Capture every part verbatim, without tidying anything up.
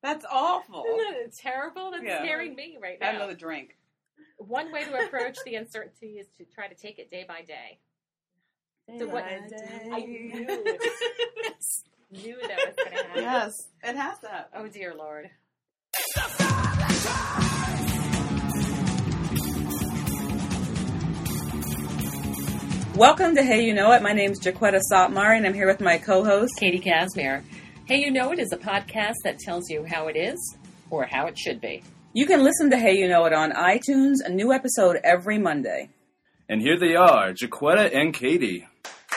That's awful. Isn't that terrible? That's Yeah. scaring me right now. Have another drink. One way to approach the uncertainty is to try to take it day by day. Day So what- by day. I knew it. Knew that was going to happen. Yes, it has to happen. Oh, dear Lord. Welcome to Hey You Know It. My name's Jaquetta Sotmar, and I'm here with my co-host, Katie Casimir. Hey, You Know It is a podcast that tells you how it is or how it should be. You can listen to Hey You Know It on iTunes, a new episode every Monday. And here they are, Jaquetta and Katie.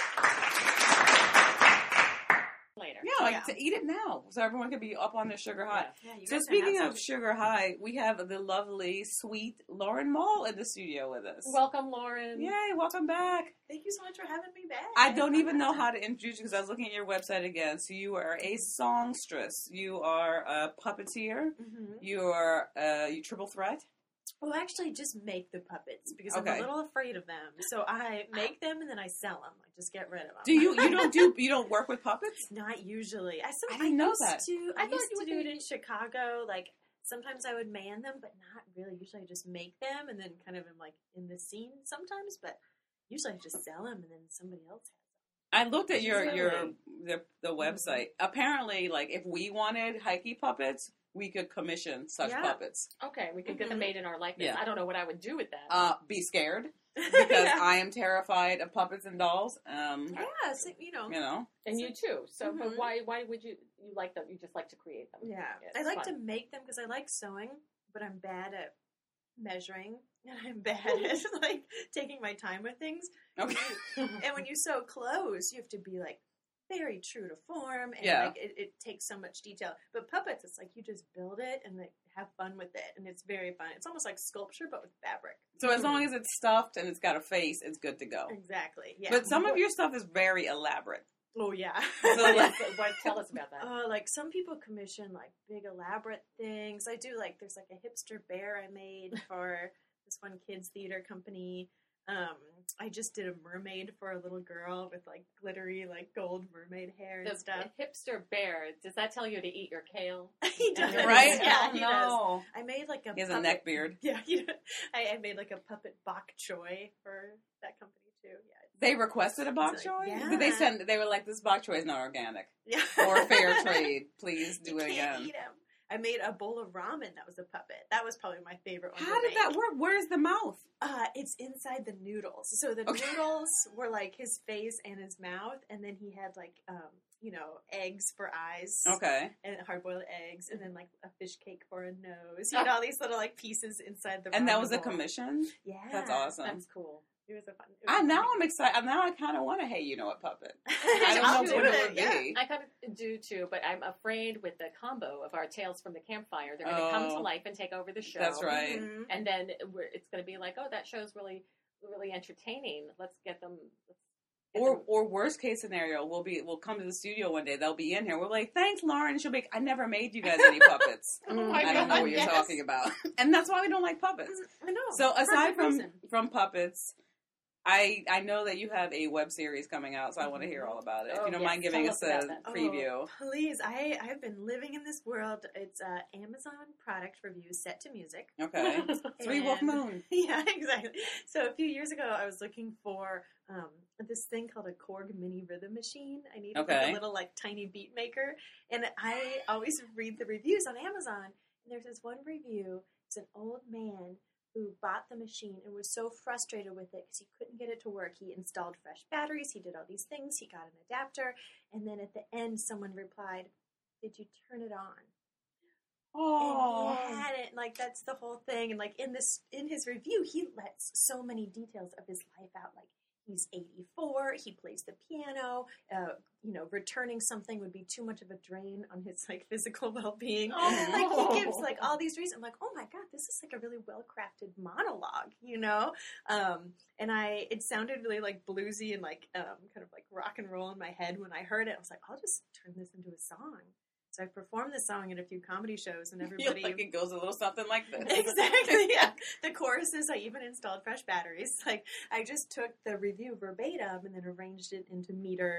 Later. Yeah, like Yeah. to eat it now, so everyone can be up on their sugar high. Yeah, you So guys can speaking have of some. sugar high, we have the lovely, sweet Lauren Mall in the studio with us. Welcome, Lauren. Yay, welcome back. Thank you so much for having me back. I don't even know how to introduce you because I was looking at your website again. So you are a songstress. You are a puppeteer. Mm-hmm. You are uh, you triple threat. Well, actually, just make the puppets because Okay. I'm a little afraid of them. So I make them and then I sell them. I just get rid of them. Do you you don't do you don't work with puppets? Not usually. I, some, I didn't know used that. To, I I, thought used you to would do it be- in Chicago. Like sometimes I would man them, but not really. Usually I just make them and then kind of am like in the scene sometimes. But usually I just sell them and then somebody else has I looked at your your Really? the, the website. Apparently, like if we wanted hikey puppets, we could commission such Yeah. puppets. Okay, we could get them Mhm. made in our likeness. Yeah. I don't know what I would do with that. Uh, be scared them. because yeah. I am terrified of puppets and dolls. Um, Yeah, so, you know. you know. and you too. So, but Mhm. why why would you you like them? You just like to create them. Yeah, Yeah, I it's like fun. to make them because I like sewing, but I'm bad at measuring and I'm bad at like taking my time with things. Okay. And when you sew clothes, you have to be like very true to form, and Yeah. like it, it takes so much detail. But puppets, it's like you just build it and like have fun with it, and it's very fun. It's almost like sculpture, but with fabric. So as long as it's stuffed and it's got a face, it's good to go. Exactly. Yeah. But some of your stuff is very elaborate. oh yeah. So, What like- is- what- tell us about that. Uh, like some people commission like big elaborate things. I do like there's like a hipster bear I made for this one kids theater company. Um, I just did a mermaid for a little girl with like glittery like gold mermaid hair and the stuff. hipster bear, does that tell you to eat your kale? He does, Right? Yeah, Oh, he does. no. I made like a He has a puppet- neck beard. Yeah, he does. I, I made like a puppet bok choy for that company too. Yeah. They requested a bok It's choy? like, yeah. Did they send? They were like, "This bok choy is not organic Yeah. or fair trade. Please do You it can't again." eat 'em. I made a bowl of ramen that was a puppet. That was probably my favorite one. How to did make. that work? Where's the mouth? Uh, it's inside the noodles. So the Okay. noodles were like his face and his mouth, and then he had like, um, you know, eggs for eyes. Okay. And hard-boiled eggs, and then like a fish cake for a nose. He had all these little like pieces inside the. And that ramen was a bowl. commission? Yeah, That's awesome. That's cool. It was a fun. It was I, a now fun- I'm excited. Now I kind of want to, hey, you know what, puppet. I I don't know do what it would yeah. be. I kind of do too, but I'm afraid with the combo of our tales from the campfire, they're going to come Oh. to life and take over the show. That's right. Mhm. And then we're, it's going to be like, oh, that show's really, really entertaining. Let's get them. Let's get Or, them- or worst case scenario, we'll be we'll come to the studio one day. They'll be in here. We're like, thanks, Lauren. And she'll be like, I never made you guys any puppets. Oh my I don't know God, what you're yes. talking about. And that's why we don't like puppets. I know. So For aside good from reason. from puppets, I I know that you have a web series coming out, so I want to hear all about it. If Oh, you don't yes. mind giving Tell us us a about that. Oh, preview. please, I I've been living in this world. It's uh, Amazon product reviews set to music. Okay. Three Wolf And- Moon. Yeah, exactly. So a few years ago, I was looking for um, this thing called a Korg mini rhythm machine. I needed like, Okay. a little like tiny beat maker, and I always read the reviews on Amazon. And there's this one review. It's an old man who bought the machine and was so frustrated with it because he couldn't get it to work. He installed fresh batteries. He did all these things. He got an adapter, and then at the end, someone replied, "Did you turn it on?" Oh. And he hadn't, like, that's the whole thing. And like in this, in his review, he lets so many details of his life out. Like he's eighty-four, he plays the piano. Uh, you know, returning something would be too much of a drain on his like physical well-being. Oh. Like he gives like all these reasons. I'm like, oh my god, this is like a really well-crafted monologue, you know. Um, and I, it sounded really like bluesy and like um, kind of like rock and roll in my head when I heard it. I was like, I'll just turn this into a song. So I performed the song at a few comedy shows, and You're everybody. like, it goes a little something like this. Exactly, yeah. The choruses, I even installed fresh batteries. Like, I just took the review verbatim and then arranged it into meter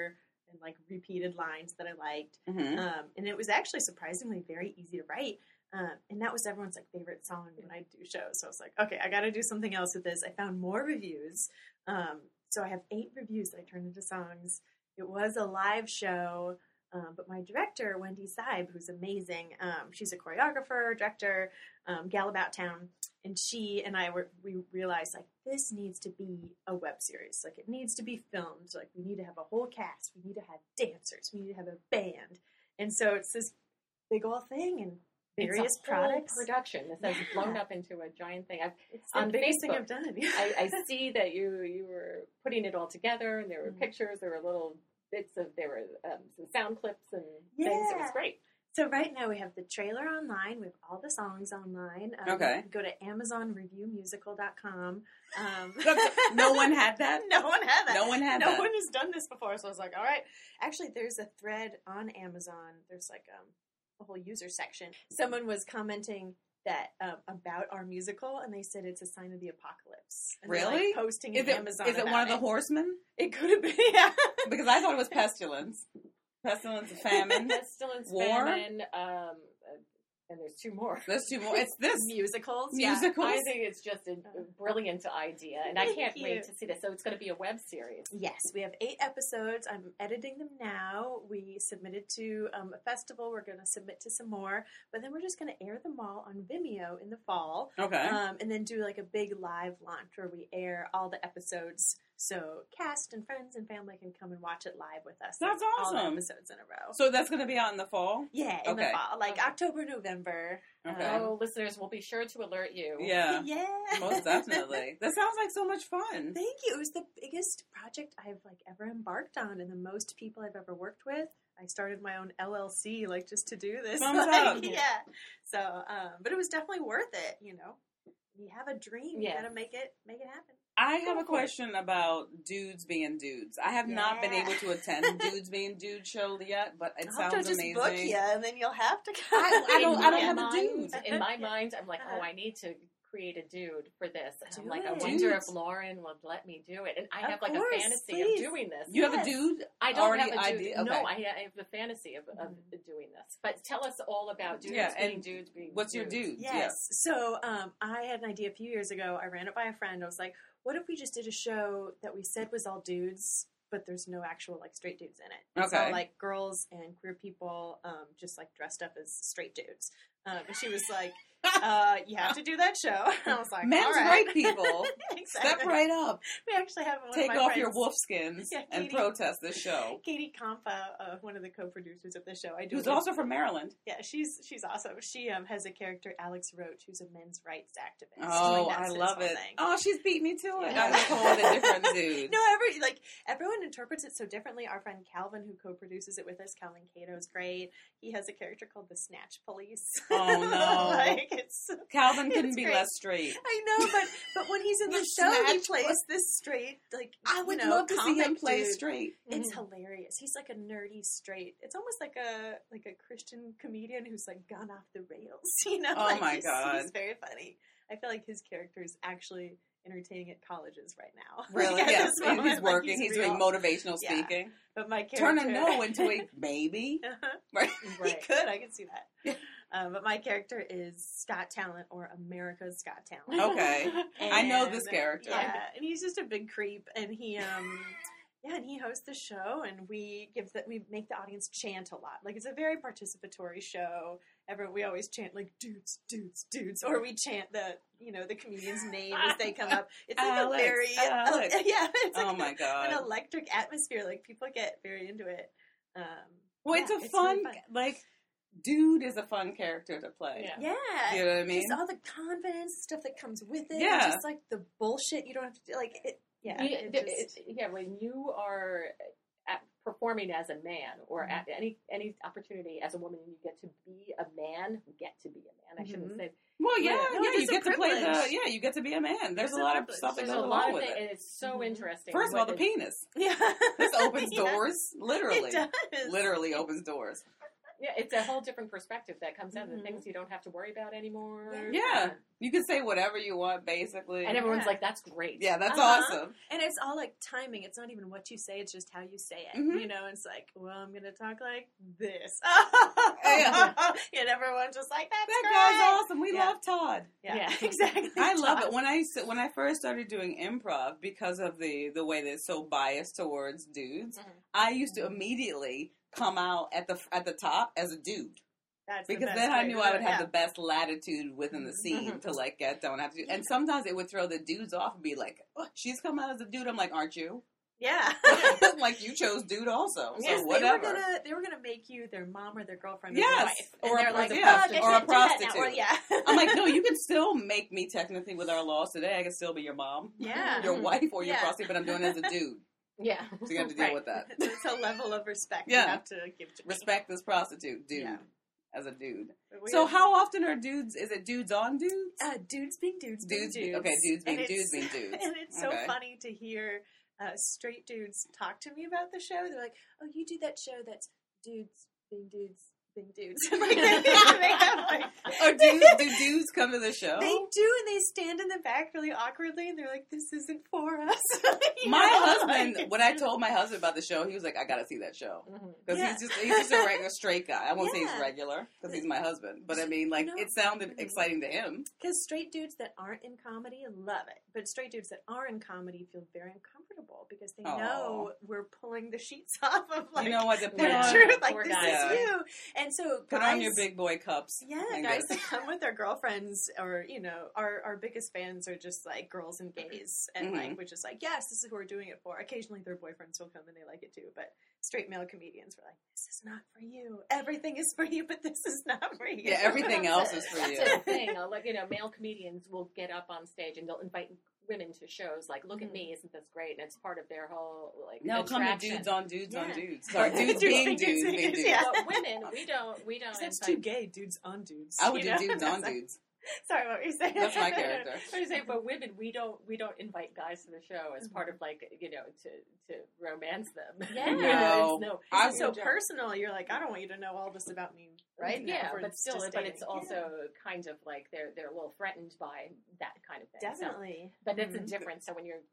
and like repeated lines that I liked. Mhm. Um, and it was actually surprisingly very easy to write. Um, and that was everyone's like favorite song when I do shows. So I was like, okay, I got to do something else with this. I found more reviews. Um, so I have eight reviews that I turned into songs. It was a live show. Um, but my director, Wendy Seib, who's amazing, um, she's a choreographer, director, um, gal about town, and she and I were we realized like this needs to be a web series, like it needs to be filmed, like we need to have a whole cast, we need to have dancers, we need to have a band, and so it's this big old thing and various it's a whole products. production. This has Yeah. blown up into a giant thing. I've, It's the on biggest thing Facebook, I've done. I, I see that you you were putting it all together, and there were Mhm. pictures, there were little bits of, there were um, some sound clips and things. It was Yeah. great. So right now we have the trailer online. We have all the songs online. Um, Okay. you can go to amazon review musical dot com. Um, No one had that? No one had that. No one had no that. one has done this before. So I was like, all right. Actually, there's a thread on Amazon. There's like um, a whole user section. Someone was commenting that um, about our musical, and they said it's a sign of the apocalypse. And they're, like, Really? posting Is in it, Amazon. is it about one of the horsemen? It could have been. Yeah. Because I thought it was pestilence. Pestilence, famine. Pestilence, War? famine, um, uh, and there's two more. There's two more. It's this. Musicals. Musicals? I think it's just a, a brilliant idea, and I Thank can't you. wait to see this. So it's going to be a web series. Yes, we have eight episodes. I'm editing them now. We submitted to um, a festival. We're going to submit to some more, but then we're just going to air them all on Vimeo in the fall, Okay. um, and then do like a big live launch where we air all the episodes, so cast and friends and family can come and watch it live with us. That's All the awesome. episodes in a row. So that's going to be out in the fall? Yeah, in Okay. the fall, like Okay. October, November. Okay. Um, Oh, listeners, we'll be sure to alert you. Yeah. yeah, Most definitely. That sounds like so much fun. Thank you. It was the biggest project I've like ever embarked on, and the most people I've ever worked with. I started my own L L C, like just to do this. Thumbs Like, up. yeah. So, um, but it was definitely worth it. You know, you have a dream, Yeah. you got to make it make it happen. I have Go a for it. question about dudes being dudes. I have not been Yeah. able to attend Dudes Being Dude show yet, but it I'll sounds have to just amazing. book you, and then you'll have to. I- I In don't- my I don't have a mind- dude. In my mind, I'm like, oh, Uh-huh. I need to create a dude for this. And I'm Do like, I it. wonder Dudes. if Lauren would let me do it. And I Of have like course, a fantasy please. of doing this. You have Yes. a dude? I don't already have a dude. idea? No, Okay. I, I have the fantasy of, of Mhm. doing this. But tell us all about dudes Yeah, being and dudes being What's your dudes. dude? Yes. So um, I had an idea a few years ago. I ran it by a friend. I was like, what if we just did a show that we said was all dudes, but there's no actual like straight dudes in it? Okay. So like girls and queer people um, just like dressed up as straight dudes. Um, and she was like, uh, you have to do that show. And I was like, Men's all right. right people. Exactly. Step right up. We actually have one Take of my off your friends- wolf skins Yeah, and Katie- protest this show. Katie Compa, uh, one of the co-producers of the show. I do Who's it with- also from Maryland. yeah, she's she's awesome. She um, has a character, Alex Roach, who's a men's rights activist. Oh, Like, I that's his love whole it. thing. Oh, she's beat me to it. Yeah. I was told a different dude. No, every like everyone interprets it so differently. Our friend Calvin, who co-produces it with us, Calvin Cato, is great. He has a character called the Snatch Police. Oh, no. like it's Calvin couldn't It's be great. less straight. I know, but but when he's in the The show, he Snatch plays Police. this straight like I would you know, love to see him comic play dude. straight. It's Mhm. hilarious. He's like a nerdy straight. It's almost like a like a Christian comedian who's like gone off the rails. You know? Oh, Like, my he's, God. he's very funny. I feel like his character is actually entertaining at colleges right now. Really? Like, at Yes. this He's moment, like, working. He's, doing real. motivational Yeah. speaking. But my character Turn a no into a maybe. Uh-huh. Right. He Right. could. I can see that. Yeah. Um, but my character is Scott Talent, or America's Scott Talent. Okay. I know And, this character. Yeah, and he's just a big creep, and he, um, yeah, and he hosts the show, and we give the, we make the audience chant a lot. Like it's a very participatory show. Ever we always chant like dudes, dudes, dudes, or we chant the you know the comedian's name as they come up. It's like Alex, a very Alex. yeah, it's like Oh my an god. electric atmosphere. Like people get very into it. Um, Well, yeah, it's a really fun, fun. like, dude is a fun character to play. Yeah. Yeah. You know what I mean? Just all the confidence stuff that comes with it. Yeah. And just like the bullshit you don't have to do. Like, it, yeah. You- it th- just- it- yeah, when you are at, performing as a man, or Mhm. at any any opportunity as a woman, and you get to be a man, get to be a man. I shouldn't Mhm. say. Well, yeah, Yeah. yeah, No, you it's a get to play the, privilege. yeah, you get to be a man. There's It's a a lot of privilege. stuff that There's goes a lot along of with things, it. and it's so Mhm. interesting. First of all, with the it. penis. yeah. This opens Yeah. doors, literally. It does. Literally opens doors. Yeah, it's a whole different perspective that comes out. Mhm. The things you don't have to worry about anymore. Yeah. You can say whatever you want, basically. And everyone's Yeah. like, that's great. yeah, that's Uh-huh. awesome. And it's all like timing. It's not even what you say, it's just how you say it. Mhm. You know, it's like, well, I'm going to talk like this. Yeah. And everyone's just like, that's That great. guy's awesome. We Yeah. love Todd. Yeah, Yeah. exactly. I love it. Todd. When I used to, when I first started doing improv, because of the the way that it's so biased towards dudes, Mhm. I used to immediately come out at the at the top as a dude. That's the Because best then I way knew to I do would it, have yeah. the best latitude within the scene Mhm. to like get don't have to. And sometimes it would throw the dudes off and be like, oh, "She's come out as a dude." I'm like, "Aren't you?" Yeah. I'm like, you chose dude also, so Yes, whatever. They were gonna they were gonna make you their mom or their girlfriend or Yes, their wife. And or a they're like, prostitute. "Oh, I guess Or you a can't do that now." prostitute. Well, yeah. I'm like, no, you can still make me technically with our laws today. I can still be your mom, Yeah. your wife, or your Yeah. prostitute, but I'm doing it as a dude. Yeah. So you have to deal Right. with that. It's a level of respect Yeah. you have to give to me. Respect this prostitute, dude, Yeah. as a dude. But we So have- how often are dudes? Is it dudes on dudes? Uh, dudes being dudes, being Dudes be- dudes. okay, dudes being And dudes it's- being dudes. And it's so Okay. funny to hear uh, straight dudes talk to me about the show. They're like, "Oh, you do that show that's dudes being dudes being dudes." Like, they, they have like, Or dudes, do dudes come to the show? they do, and they stand in the back really awkwardly, and they're like, "This isn't for us." You My know? husband, Like, when I told my husband about the show, he was like, "I gotta see that show." Mhm. Because Yeah. he's just he's just a regular straight guy. I won't say Yeah. he's regular because he's my husband, but I mean, like, No. it sounded Mhm. exciting to him. Because straight dudes that aren't in comedy love it, but straight dudes that are in comedy feel very uncomfortable because they Aw. know we're pulling the sheets off of like you know what? To the put Yeah. on, truth. Like Poor this guys. is you, and so put guys, on your big boy cups. yeah, and guys go- that come with their girlfriends or you know our our biggest fans are just like girls and gays, and Mhm. like we're just like yes, this is who we're doing it for. Occasionally their boyfriends will come and they like it too, but straight male comedians were like, this is not for you. Everything is for you, but this is not for you. Yeah, everything else is for That's you. a thing. Uh, Like, you know, male comedians will get up on stage and they'll invite women to shows. Like, look at Mhm. me, isn't this great? And it's part of their whole like No, come to attraction. dudes on dudes on Yeah. dudes. Sorry, dudes Dudes being being dudes dudes, being dudes. yeah. But women, we don't, we don't. That's invite- too gay, dudes on dudes. I would you do know? dudes on That's- dudes. Sorry, what were you saying? That's my character. I was saying, but women, we don't, we don't invite guys to the show as part of like, you know, to to romance them. Yeah. You know, No. it's no, I It's so no joke. personal. You're like, I don't want you to know all this about me right now. Yeah, We're but still, just but it's dating. also kind of like they're they're a little threatened by that kind of thing. Yeah, So- definitely. but it's a Mhm. difference. So when you're,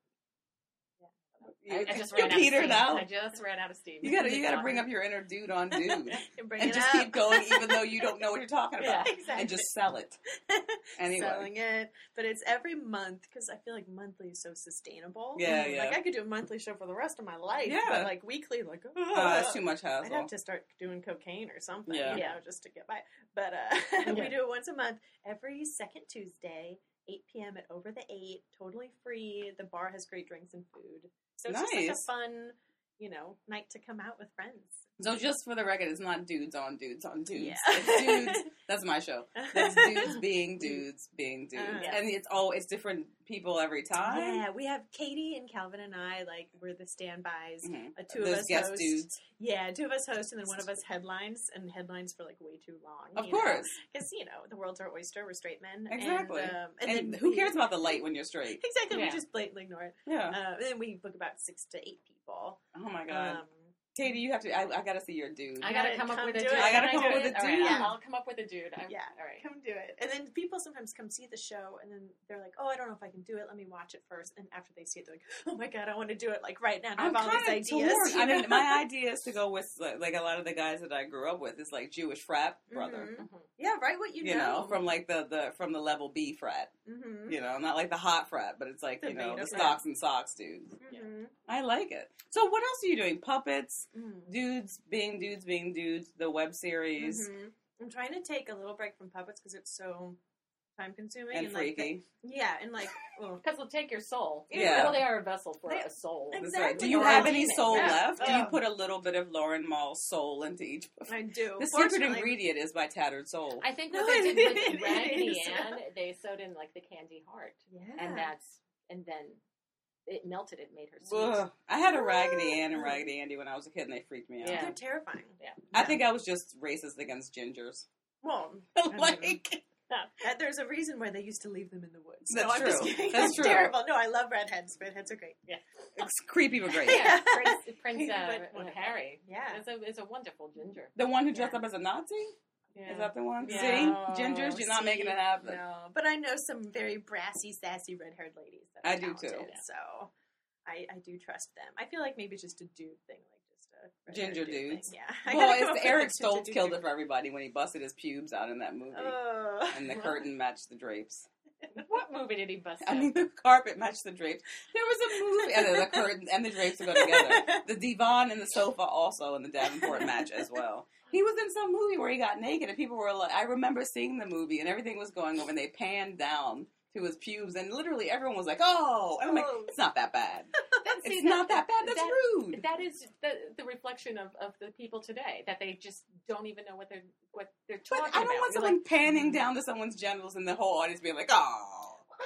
You, I, I just you're ran out of petered steam. out. I just ran out of steam. You gotta you gotta bring up your inner dude on dude Bring and it just up. keep going, even though you don't know what you're talking about, Yeah, exactly. and just sell it. Anyway. Selling it, but it's every month because I feel like monthly is so sustainable. Yeah, yeah. Like I could do a monthly show for the rest of my life. Yeah. but like weekly, like oh, Uh, it's too much I'd have hassle. to start doing cocaine or something, Yeah. you know, just to get by. But uh, we Yeah. do it once a month, every second Tuesday, eight p.m. at Over the Eight, totally free. The bar has great drinks and food, so it's just like a Nice. fun, you know, night to come out with friends. So just for the record, it's not dudes on dudes on dudes. Yeah. It's dudes. That's my show. It's dudes being dudes being dudes, Uh, and it's all it's different people every time. Yeah, we have Katie and Calvin and I, like, we're the standbys. Mhm. Uh, two of Those us guest host. dudes, Yeah, two of us host, and then one of us headlines, and headlines for, like, way too long. of course. Because, you know, the world's our oyster, we're straight men. Exactly. And, um, and, And then who we- cares about the light when you're straight? Exactly, Yeah. we just blatantly ignore it. Yeah. Uh, and then we book about six to eight people. Oh my god, Um, Katie, you have to. I, I gotta see your dude. I gotta gotta come up come with a do dude. it. I gotta Can come up do with it? a All right, dude. I'll, I'll come up with a dude. I'm, yeah, all right. come do it. And then people sometimes come see the show, and then they're like, "Oh, I don't know if I can do it. Let me watch it first." And after they see it, they're like, "Oh my god, I want to do it like right now." And I I'm have all these kind of ideas. torn. you I mean, know? my idea is to go with like, like a lot of the guys that I grew up with is like Jewish frat brother. Mhm. Mhm. Yeah, right. What you, You know, from like the, the from the level B frat. hmm You know, not like the hot frat, but it's like The you know beta the frat. stocks and socks dude. hmm I like it. So what else are you doing? Puppets, Mm. dudes being dudes being dudes, the web series, Mhm. I'm trying to take a little break from puppets because it's so time consuming and like, the- freaky. yeah, and like, well, Because they'll take your soul. Yeah. Well, they are a vessel for They- a soul. That's Exactly. right. Do you Or have a any demon. soul Yeah. left? Do you Oh. put a little bit of Lauren Mall's soul into each? I do. The secret Fortunately- ingredient is my tattered soul. I think No, what they it did is. with Raggedy It is. Ann, they sewed in like the candy heart, Yeah, and that's and then it melted. It made her sweet. Ugh. I had a Raggedy Ann and Raggedy Andy when I was a kid, and they freaked me out. Yeah. they're terrifying. Yeah. I think I was just racist against gingers. Well, I mean, like, That, there's a reason why they used to leave them in the woods. That's no, I'm just true. kidding. That's That's true. terrible. No, I love redheads. Redheads are great. Yeah. It's creepy but great. Yeah, Prince, Prince But uh, wonderful. Harry. Yeah. Is a, is a wonderful ginger. The one who dressed Yeah. up as a Nazi? Yeah. Is that the one? Yeah. See? Gingers, you're not See? making it happen. No, but I know some very brassy, sassy red-haired ladies that are I do, too. talented, So I, I do trust them. I feel like maybe it's just a dude thing, like just a red-haired Ginger dude dudes. thing. Yeah. I Well, gotta come it's up with Eric a ginger Stoltz dude killed dude. it for everybody when he busted his pubes out in that movie. Oh. And the curtain matched the drapes. What movie did he bust I out? mean, the carpet matched the drapes. There was a movie, and the curtain and the drapes to go together. The divan and the sofa also, and the Davenport match as well. He was in some movie where he got naked, and people were like, I remember seeing the movie, and everything was going over, and they panned down to his pubes, and literally everyone was like, oh! And I'm like, Oh. it's not that bad. That's- see, It's not that bad. That's that- rude. That is the, the reflection of, of the people today, that they just don't even know what they're what they're But talking I don't about. want You're someone like, panning down to someone's genitals and the whole audience being like, oh.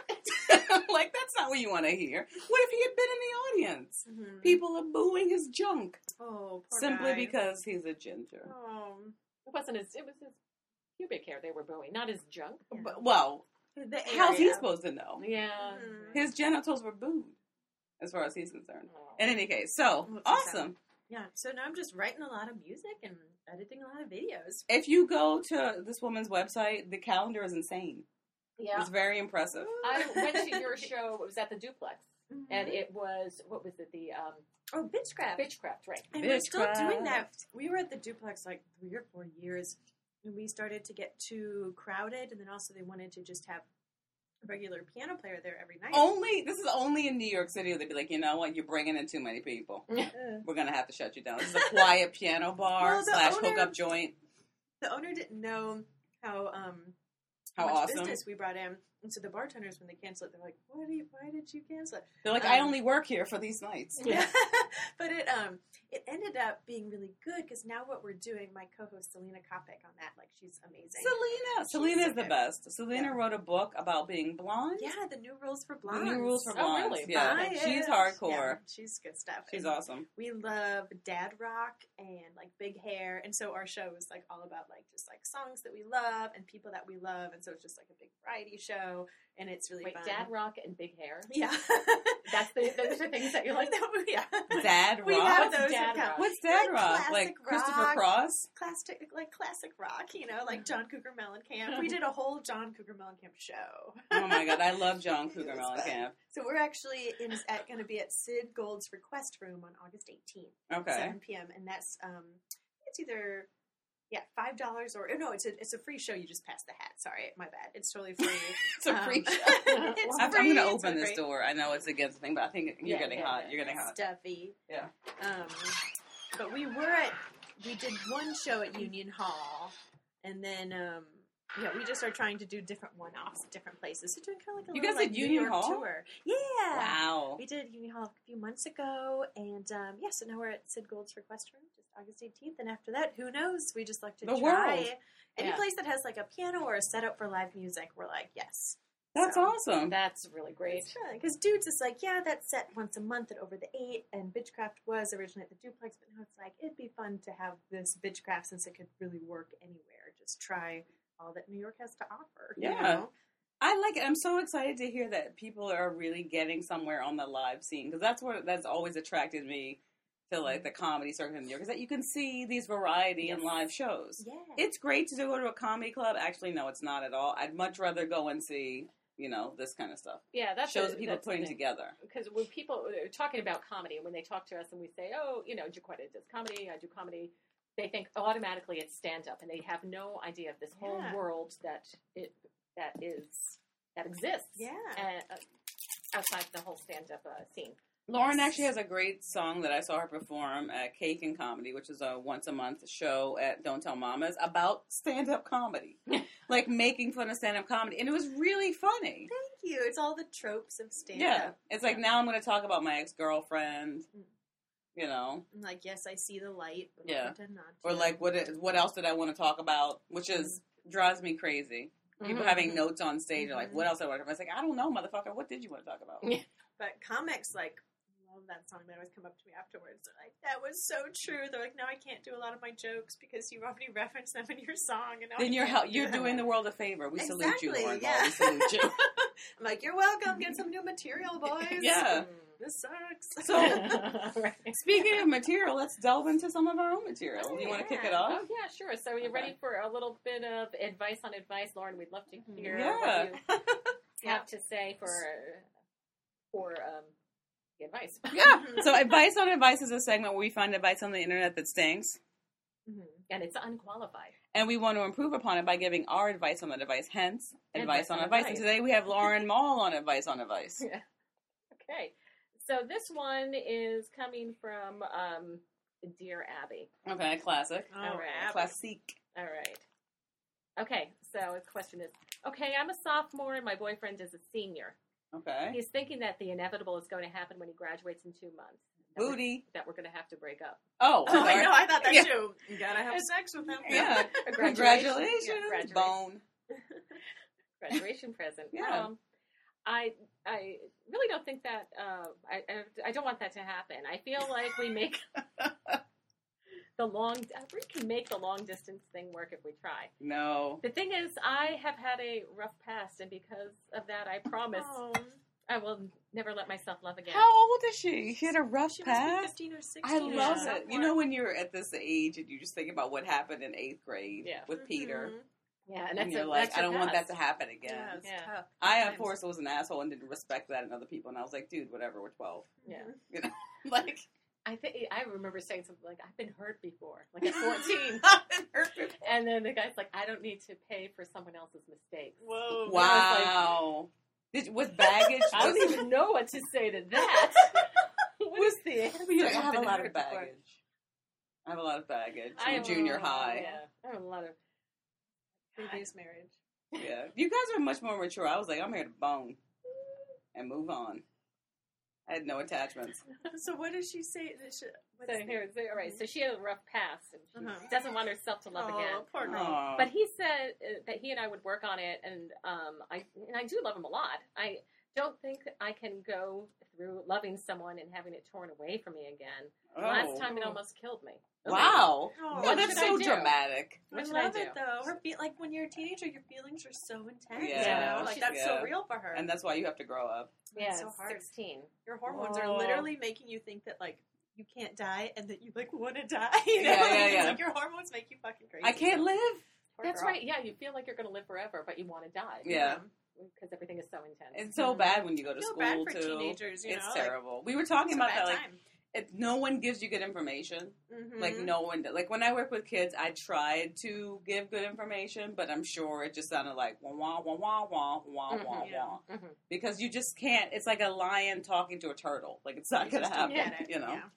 Like, that's not what you want to hear. What if he had been in the audience? Mhm. People are booing his junk Oh, poor simply guy. because he's a ginger. Oh. it wasn't his. It was his pubic hair they were booing, not his junk. Yeah. But, well, The how's he area. supposed to know? Yeah. Mhm. His genitals were booed, as far as he's concerned. Oh. In any case, so, What's awesome. Yeah, so now I'm just writing a lot of music and editing a lot of videos. If you go to this woman's website, the calendar is insane. Yeah. It's very impressive. I went to your show. It was at the Duplex, Mhm. and it was what was it? The um, Oh, Bitchcraft. Bitchcraft, right? And we're still doing Bitchcraft. that. We were at the Duplex like three or four years, and we started to get too crowded, and then also they wanted to just have a regular piano player there every night. Only, this is only in New York City. They'd be like, you know what, you're bringing in too many people. Uh, We're going to have to shut you down. This is a quiet piano bar Well, the slash owner- hookup joint. the owner didn't know how um How much awesome. business we brought in, and so the bartenders, when they cancel it, they're like, "Why do you, Why did you cancel it?" They're like, I Um, only work here for these nights. Yeah. But it um it ended up being really good because now what we're doing, my co-host Selena Kopic on that, like she's amazing. Selena. Selena is the okay. best. Selena Yeah. wrote a book about being blonde. Yeah, the new rules for The blondes. new rules for Oh, blondes. really? Yeah, Buy she's it. hardcore. Yeah, she's good stuff. She's And awesome. We love dad rock and like big hair, and so our show is like all about like just like songs that we love and people that we love, and so it's just like a big variety show, and it's really Wait, fun. dad rock and big hair. Yeah, That's the those are things that you like. yeah. Dad We rock. have What's those dad that count. rock? What's dad Like rock? classic Like Christopher rock. Cross? Classic, like classic rock, you know, like John Cougar Mellencamp. We did a whole John Cougar Mellencamp show. Oh my god, I love John It Cougar was fun. Mellencamp. So we're actually in, at, going to be at Sid Gold's Request Room on August eighteenth, Okay. seven p.m. And that's um, it's either yeah five dollars or oh, no, it's a it's a free show. You just pass the hat. Sorry, my bad. It's totally free. It's a free Um, show. it's I'm, free, I'm going to it's open for this free. door. I know it's against the thing, but I think you're Yeah, getting yeah, hot. yeah. You're getting hot. Stuffy. Yeah. Um, but we were at we did one show at Union Hall, and then um, yeah, we just are trying to do different one-offs at different places. So doing kind of like a You little, guys like, did New Union York Hall? tour. Yeah. Wow. We did Union Hall a few months ago, and um, yeah, so now we're at Sid Gold's Request Room, just August eighteenth, and after that, who knows? We just like to The try world. any Yeah. place that has like a piano or a setup for live music. We're like, yes. That's So- awesome. That's really great. Because dudes is like, yeah, that's set once a month at Over the Eight, and Bitchcraft was originally at the Duplex, but now it's like, it'd be fun to have this Bitchcraft since it could really work anywhere. Just try all that New York has to offer. you Yeah. know? I like it. I'm so excited to hear that people are really getting somewhere on the live scene because that's what that's always attracted me to like the comedy circuit in New York is that you can see these variety and Yes. live shows. Yeah. It's great to go to a comedy club. Actually, no, it's not at all. I'd much rather go and see you know this kind of stuff. Yeah, that's Shows the- that people are that's the putting thing. together. Because when people are talking about comedy, when they talk to us and we say, "Oh, you know, Jaquetta does comedy, I do comedy," they think automatically it's stand-up, and they have no idea of this whole Yeah. world that it that is that exists. Yeah. uh, outside the whole stand-up uh, scene. Lauren actually has a great song that I saw her perform at Cake and Comedy, which is a once a month show at Don't Tell Mamas about stand up comedy, like making fun of stand up comedy, and it was really funny. Thank you. It's all the tropes of stand-up. Yeah, it's like now I'm going to talk about my ex girlfriend, Mm. you know, I'm like, yes, I see the light, but Yeah. I'll pretend not to. or like what is, what else did I want to talk about, which is drives me crazy. People Mhm. having notes on stage are like, Mhm. what else did I want to talk about? I was like, I don't know, motherfucker. What did you want to talk about? Yeah. But comics, like, love that song. They always come up to me afterwards. They're like, that was so true. They're like, now I can't do a lot of my jokes because you already referenced them in your song. And now Then I you're can't hel- you're do doing the them." world a favor. We salute you, Exactly, Lauren Ball. yeah. We salute you. I'm like, you're welcome. Get some new material, boys. Yeah. This sucks. So, Right. speaking of material, let's delve into some of our own material. You want to kick it off? Oh, yeah, sure. So, are you Okay. ready for a little bit of advice on advice? Lauren, we'd love to hear Yeah. what you have to say for, for um, the advice. Yeah. So, advice on advice is a segment where we find advice on the internet that stinks, Mhm. And it's unqualified. and we want to improve upon it by giving our advice on the device. Hence, advice, Advice on on advice. advice. And today we have Lauren Mall on advice on advice. Yeah. Okay. So, this one is coming from um, Dear Abby. Okay, classic. Oh, All right. Abby. Classic. All right. Okay, so the question is, okay, I'm a sophomore and my boyfriend is a senior. Okay. He's thinking that the inevitable is going to happen when he graduates in two months. That we're- Booty. That we're going to have to break up. Oh, Oh, I sorry. know. I thought that Yeah. too. You gotta have sex with them. Yeah. Graduation. Congratulations, Yeah, graduation. Bone. Graduation present. Yeah. Um, I I really don't think that, uh, I, I, I don't want that to happen. I feel like we make the long, we can make the long distance thing work if we try. No. The thing is, I have had a rough past, and because of that, I promise Oh, I will never let myself love again. How old is she? She had a rough she must be past. fifteen or sixteen. I love Yeah. it. You know when you're at this age and you just think about what happened in eighth grade Yeah. with Peter, Mhm. Yeah, and and that's you're a, like, that's I your don't want that past. to happen again. Yeah, it's Yeah. tough. I, of Sometimes. course, was an asshole and didn't respect that in other people, and I was like, dude, whatever, we're twelve. Yeah. You know, like I think I remember saying something like, "I've been hurt before," like at fourteen, and then the guy's like, "I don't need to pay for someone else's mistakes." Whoa. Wow. Did, was baggage? I Was, don't even know what to say to that. What is the answer? I have I've a been lot hurt of before. baggage. I have a lot of baggage I from have- junior high. Yeah, I have a lot of. Previous marriage. Yeah. You guys were much more mature. I was like, I'm here to bone and move on. I had no attachments. So what does she say? That she, what So is here, so, all right. So she had a rough past, and she Uh-huh. doesn't want herself to love oh, again. poor girl. Aw. But he said uh, that he and I would work on it, and um, I and I do love him a lot. I don't think I can go through loving someone and having it torn away from me again. Oh. Last time it almost killed me. Wow. Oh, Oh, What that's should I so do? dramatic. What I should I love do? it though. Her fe- like when you're a teenager, your feelings are so intense. Yeah. You know, like She's- that's yeah. so real for her. And that's why you have to grow up. Yeah, It's so it's hard. sixteen. Your hormones Whoa. are literally making you think that like you can't die and that you like want to die. You know? Yeah, yeah, It's yeah. like your hormones make you fucking crazy. I can't live. Poor That's girl. right. Yeah, you feel like you're going to live forever, but you want to die. Yeah. because everything is so intense. It's so bad when you go to I feel school bad for too. teenagers. You It's know, terrible. We were talking like, about it's a that. bad Like, time. it, no one gives you good information. Mhm. Like no one. Like when I work with kids, I tried to give good information, but I'm sure it just sounded like wah wah wah wah wah wah Mhm. wah Yeah. wah. Mhm. Because you just can't. It's like a lion talking to a turtle. Like it's not You gonna just don't happen. get it. You know, Yeah.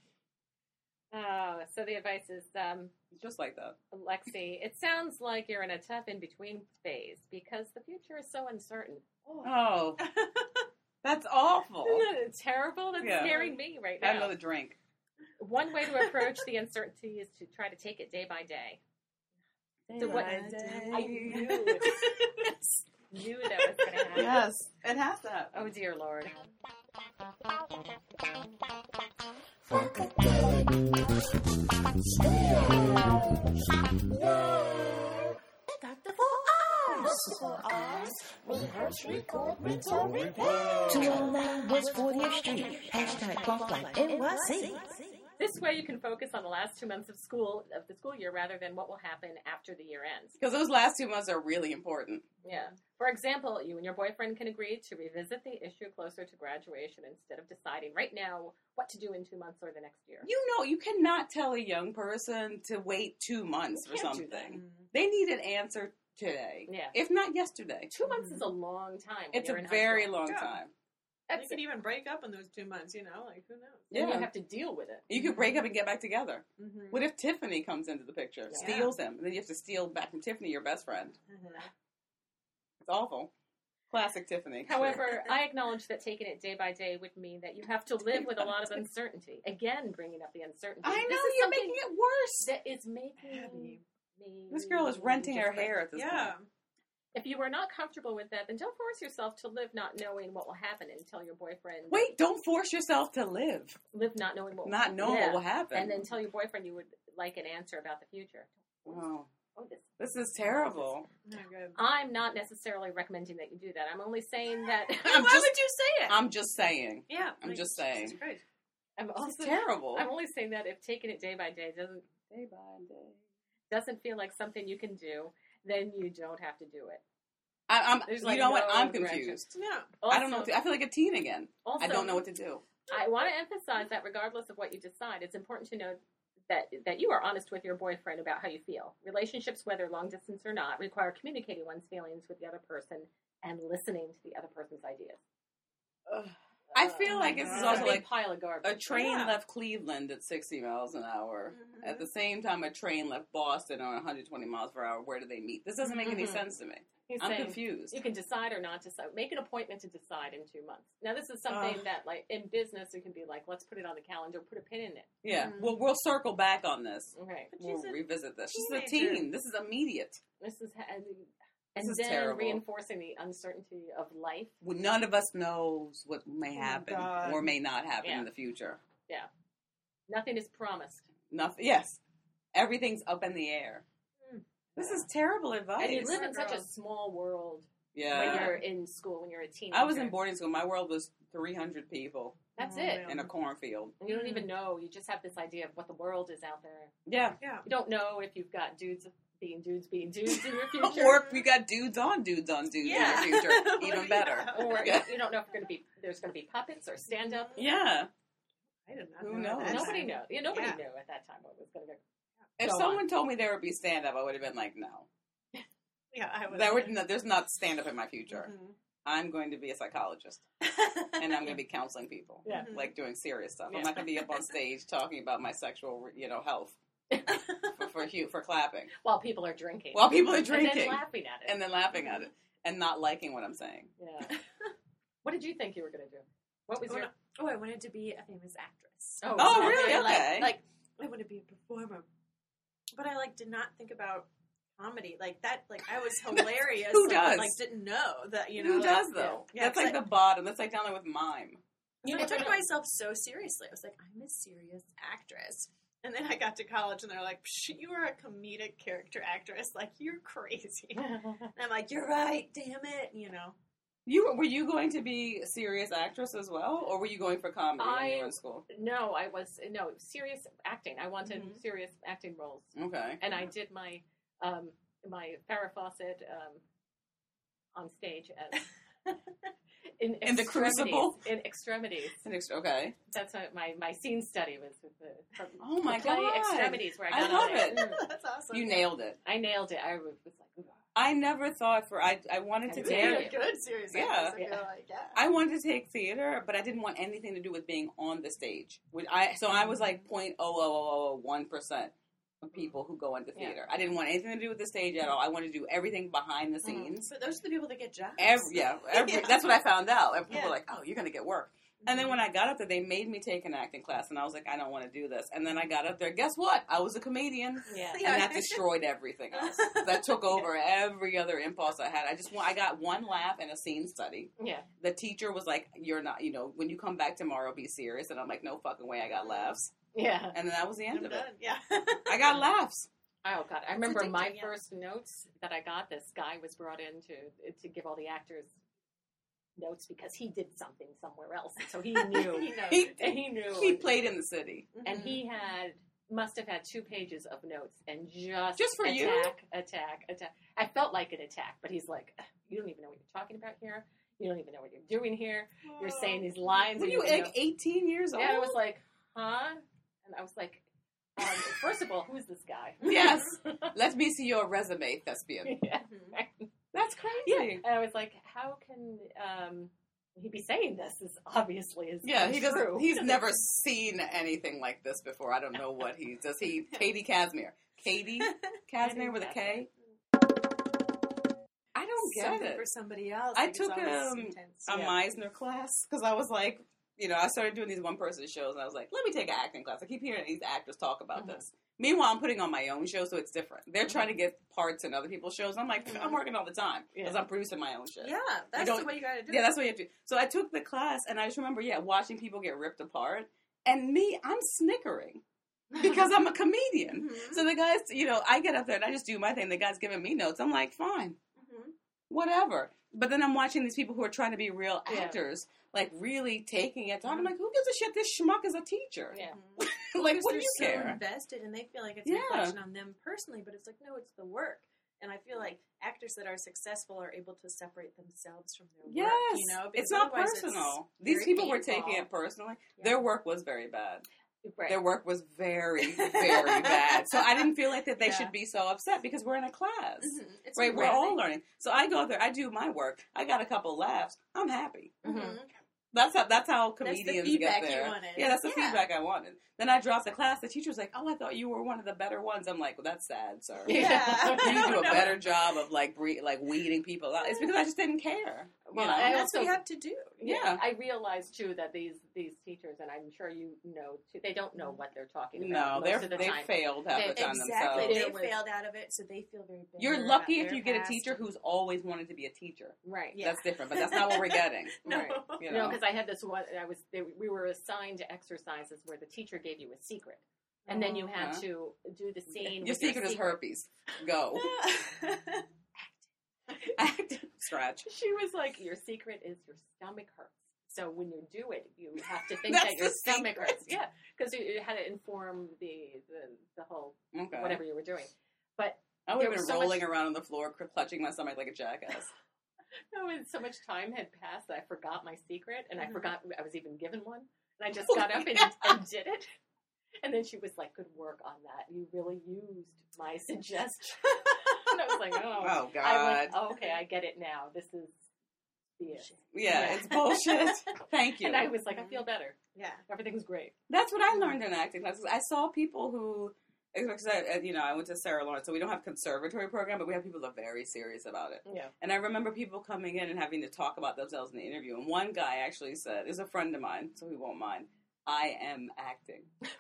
Uh, so the advice is, um, just like that. Lexi, it sounds like you're in a tough in-between phase because the future is so uncertain. Oh, that's awful. Isn't it terrible? That's Yeah. scaring me right Have now. another drink. One way to approach the uncertainty is to try to take it day by day. So what- Day by I day. knew it. Knew that was going to happen. Yes, it has to happen. Oh dear Lord. For us, rehearse, record, return, repeat. two oh nine West fortieth Street. Hashtag Bump Like N Y C. This way you can focus on the last two months of school, of the school year, rather than what will happen after the year ends. Because those last two months are really important. Yeah. For example, you and your boyfriend can agree to revisit the issue closer to graduation instead of deciding right now what to do in two months or the next year. You know, you cannot tell a young person to wait two months You for can't do something. that. They need an answer today, Yeah. if not yesterday. Two months is a long time. when It's you're a in high very school. long Yeah. time. They That's could even break up in those two months. You know, like who knows? And Yeah. you have to deal with it. You could break up and get back together. Mm-hmm. What if Tiffany comes into the picture, Yeah. steals him, and then you have to steal back from Tiffany, your best friend? Mm-hmm. It's awful. Classic Tiffany. However, I acknowledge that taking it day by day would mean that you have to live with a lot of uncertainty. Again, bringing up the uncertainty. I know, This is you're something making it worse. that is making Abby. me. This girl is renting her different. hair at this Yeah. point. If you are not comfortable with that, then don't force yourself to live not knowing what will happen and tell your boyfriend. Wait, don't force yourself to live. Live not knowing what will Not knowing yeah. what will happen. And then tell your boyfriend you would like an answer about the future. Wow. Oh, this. This is terrible. Not good. I'm not necessarily recommending that you do that. I'm only saying that. I'm Why just- would you say it? I'm just saying. yeah, I'm like, just saying. Jesus Christ. I'm This also is terrible. I'm only saying that if taking it day by day doesn't Day by day. doesn't feel like something you can do, then you don't have to do it. I, I'm. There's You like know what? no I'm direction. confused. Yeah. I don't know. What to, I feel like a teen again. Also, I don't know what to do. I want to emphasize that regardless of what you decide, it's important to know that that you are honest with your boyfriend about how you feel. Relationships, whether long distance or not, require communicating one's feelings with the other person and listening to the other person's ideas. Ugh. I feel like this is It's a also big like pile of garbage. a train Yeah. left Cleveland at sixty miles an hour. Mhm. At the same time, a train left Boston on one hundred twenty miles per hour. Where do they meet? This doesn't make any Mhm. sense to me. He's I'm saying confused. you can decide or not decide. Make an appointment to decide in two months. Now, this is something Ugh. that, like in business, it can be like, let's put it on the calendar, put a pin in it. Yeah, Mhm. we'll we'll circle back on this. Okay, But We'll she's a revisit this. She's a teenager. teen. This is immediate. this is and, and is then terrible. reinforcing the uncertainty of life. Well, none of us knows what may Oh, happen God. or may not happen Yeah. in the future. Nothing is promised. Nothing. Yes, everything's up in the air. Mm. This is terrible advice. And you live in Poor such a girl. small world when yeah, you're in school, when you're a teenager. I was in boarding school. My world was three hundred people That's Oh, it. man. in a cornfield. And you don't even know. You just have this idea of what the world is out there. Yeah. Yeah. You don't know if you've got dudes being dudes being dudes in your future. Or if we got dudes on dudes on dudes Yeah. in the future, even better. Yeah. Or Yeah. you don't know if you're going to be there's going to be puppets or stand up. Yeah. I did not Who know knows? that. Nobody knew. Yeah, nobody Yeah. knew at that time what was going to go. If Go someone told me there would be stand up, I would have been like, no. Yeah, I was. There would no, there's not stand up in my future. Mhm. I'm going to be a psychologist and I'm going to be counseling people, Yeah. Mhm. like doing serious stuff. Yeah. I'm not going to be up on stage talking about my sexual, you know, health for for, hu- for clapping While people are drinking. while people are And drinking then laughing at it. and then laughing at it and not liking what I'm saying. yeah. What did you think you were going to do? What was Oh, your... no. Oh, I wanted to be a famous actress. Oh, Oh, okay. really? Like- Okay. Like, I want to be a performer, but I like did not think about comedy like that. Like I was hilarious. Who like, does? Like didn't know that you know. Who like, does though? Yeah, That's it's like like- the bottom. That's like down there with mime. You I never took know. myself so seriously. I was like, I'm a serious actress. And then I got to college, and they're like, Psh, "You are a comedic character actress. Like you're crazy." And I'm like, "You're right. Damn it." You know. You were you going to be a serious actress as well, or were you going for comedy when you I- were in school? No, I was... No, serious acting. I wanted Mhm. serious acting roles. Okay. And I did my um, my Farrah Fawcett um, on stage as in, In the extremities- Crucible? In extremities. Okay. That's what my, my scene study was with the from Oh my the play God. Extremities, where I I got love on it. Mm. That's awesome. You nailed it. I nailed it. I was like, ooh. I never thought for I I wanted to I You're dare take you. a good serious Yeah. actress. I Yeah. feel like, yeah. I wanted to take theater, but I didn't want anything to do with being on the stage. Which I so I was like point oh oh oh oh one percent of people who go into Yeah. theater. I didn't want anything to do with the stage at all. I wanted to do everything behind the scenes. So those are the people that get jobs. Every, yeah, every, Yeah. that's what I found out. And people Yeah. were like, "Oh, you're gonna get work." And then when I got up there, they made me take an acting class, and I was like, "I don't want to do this." And then I got up there. Guess what? I was a comedian, Yeah. Yeah. and that destroyed everything else. That took over every other impulse I had. I just want, I got one laugh in a scene study. Yeah. The teacher was like, "You're not, you know, when you come back tomorrow, be serious." And I'm like, "No fucking way, I got laughs." Yeah. And then that was the end I'm of done. it. Yeah. I got laughs. Oh God! I remember my addicting, yeah. first notes that I got. This guy was brought in to to give all the actors notes because he did something somewhere else, so he knew. He knows. He and he knew. he played in the city. and he had must have had two pages of notes and just Just for attack, you? attack, attack. I felt like an attack, but he's like, "You don't even know what you're talking about here. You don't even know what you're doing here. You're saying these lines." Were and you don't know." like eighteen years old? Yeah, I was like, "Huh?" And I was like, um, "First of all, who's this guy?" Yes. Let me see your resume, thespian. yeah. Mhm. That's crazy. Yeah. And I was like, "How can um, he be saying this? Is obviously is Yeah, he doesn't. untrue." He's never seen anything like this before. I don't know what he does. He Katie Casimir, Katie Casimir with a K. I don't get Something it. for somebody else. I like, it's took, always um, intense. A Yeah. Meisner class because I was like, you know, I started doing these one person shows and I was like, let me take an acting class. I keep hearing these actors talk about Mhm. this. Meanwhile, I'm putting on my own show, so it's different. They're trying to get parts in other people's shows. I'm like, I'm working all the time because Yeah. I'm producing my own shit. Yeah, that's don't- the way you gotta do Yeah, it. that's what you have to do. So I took the class, and I just remember, yeah, watching people get ripped apart. And me, I'm snickering because I'm a comedian. Mhm. So the guys, you know, I get up there and I just do my thing. The guy's giving me notes. I'm like, fine, Mhm. whatever. But then I'm watching these people who are trying to be real Yeah. actors, like really taking it. I'm like, who gives a shit? This schmuck is a teacher. Yeah. Mhm. Like, Because what do they're you so care? invested, and they feel like it's Yeah. a reflection on them personally, but it's like, no, it's the work. And I feel like actors that are successful are able to separate themselves from their Yes, work. You know, it's Because not otherwise personal. it's These very people were painful. taking it personally. Yeah. Their work was very bad. Right. Their work was very, very bad. So I didn't feel like that they Yeah. should be so upset because we're in a class. Mhm. It's Right, we're important. all learning. So I go there, I do my work. I got a couple laughs. I'm happy. Mhm. That's how that's how That's the comedians feedback get you there. wanted. Yeah, that's the Yeah. feedback I wanted. Then I dropped the class. The teacher was like, "Oh, I thought you were one of the better ones." I'm like, "Well, that's sad, sir. Yeah. You need to do a No. better job of like bre- like weeding people out." It's because I just didn't care. Well, you know? I That's what also- you have to do. Yeah. I realize too that these these teachers, and I'm sure you know too, they don't know what they're talking no, about. they're most of the they time. failed half They- the time Exactly. themselves. They It was- failed out of it, so they feel very bitter. You're lucky about if you their get a past. teacher who's always wanted to be a teacher. Right. Yeah. That's different, but that's not what we're getting. No. Right. You No, know, because I had this one. I was they, we were assigned exercises where the teacher gave you a secret, and then you had Uh-huh. to do the scene. your with secret is herpes. Go. Act. Scratch. She was like, "Your secret is your stomach hurts. So when you do it, you have to think That's that your the stomach secret. hurts." Yeah, because you, you had to inform the the, the whole Okay. whatever you were doing. But I would there have been was so rolling much- around on the floor, cr- clutching my stomach like a jackass. no, and so much time had passed that I forgot my secret, and I Mhm. forgot I was even given one. And I just Oh, got up and, yeah. and did it. And then she was like, "Good work on that. You really used my suggestion." And I was like, "Oh, Oh God. I went, oh, okay, I get it now. This is B S." Yeah, Yeah. it's bullshit. Thank you. And I was like, "I feel better. Yeah. Everything's great." That's what I learned in acting classes. I saw people who, because I, you know, I went to Sarah Lawrence, so we don't have conservatory program, but we have people that are very serious about it. Yeah. And I remember people coming in and having to talk about themselves in the interview. And one guy actually said, is a friend of mine, so he won't mind, "I am acting."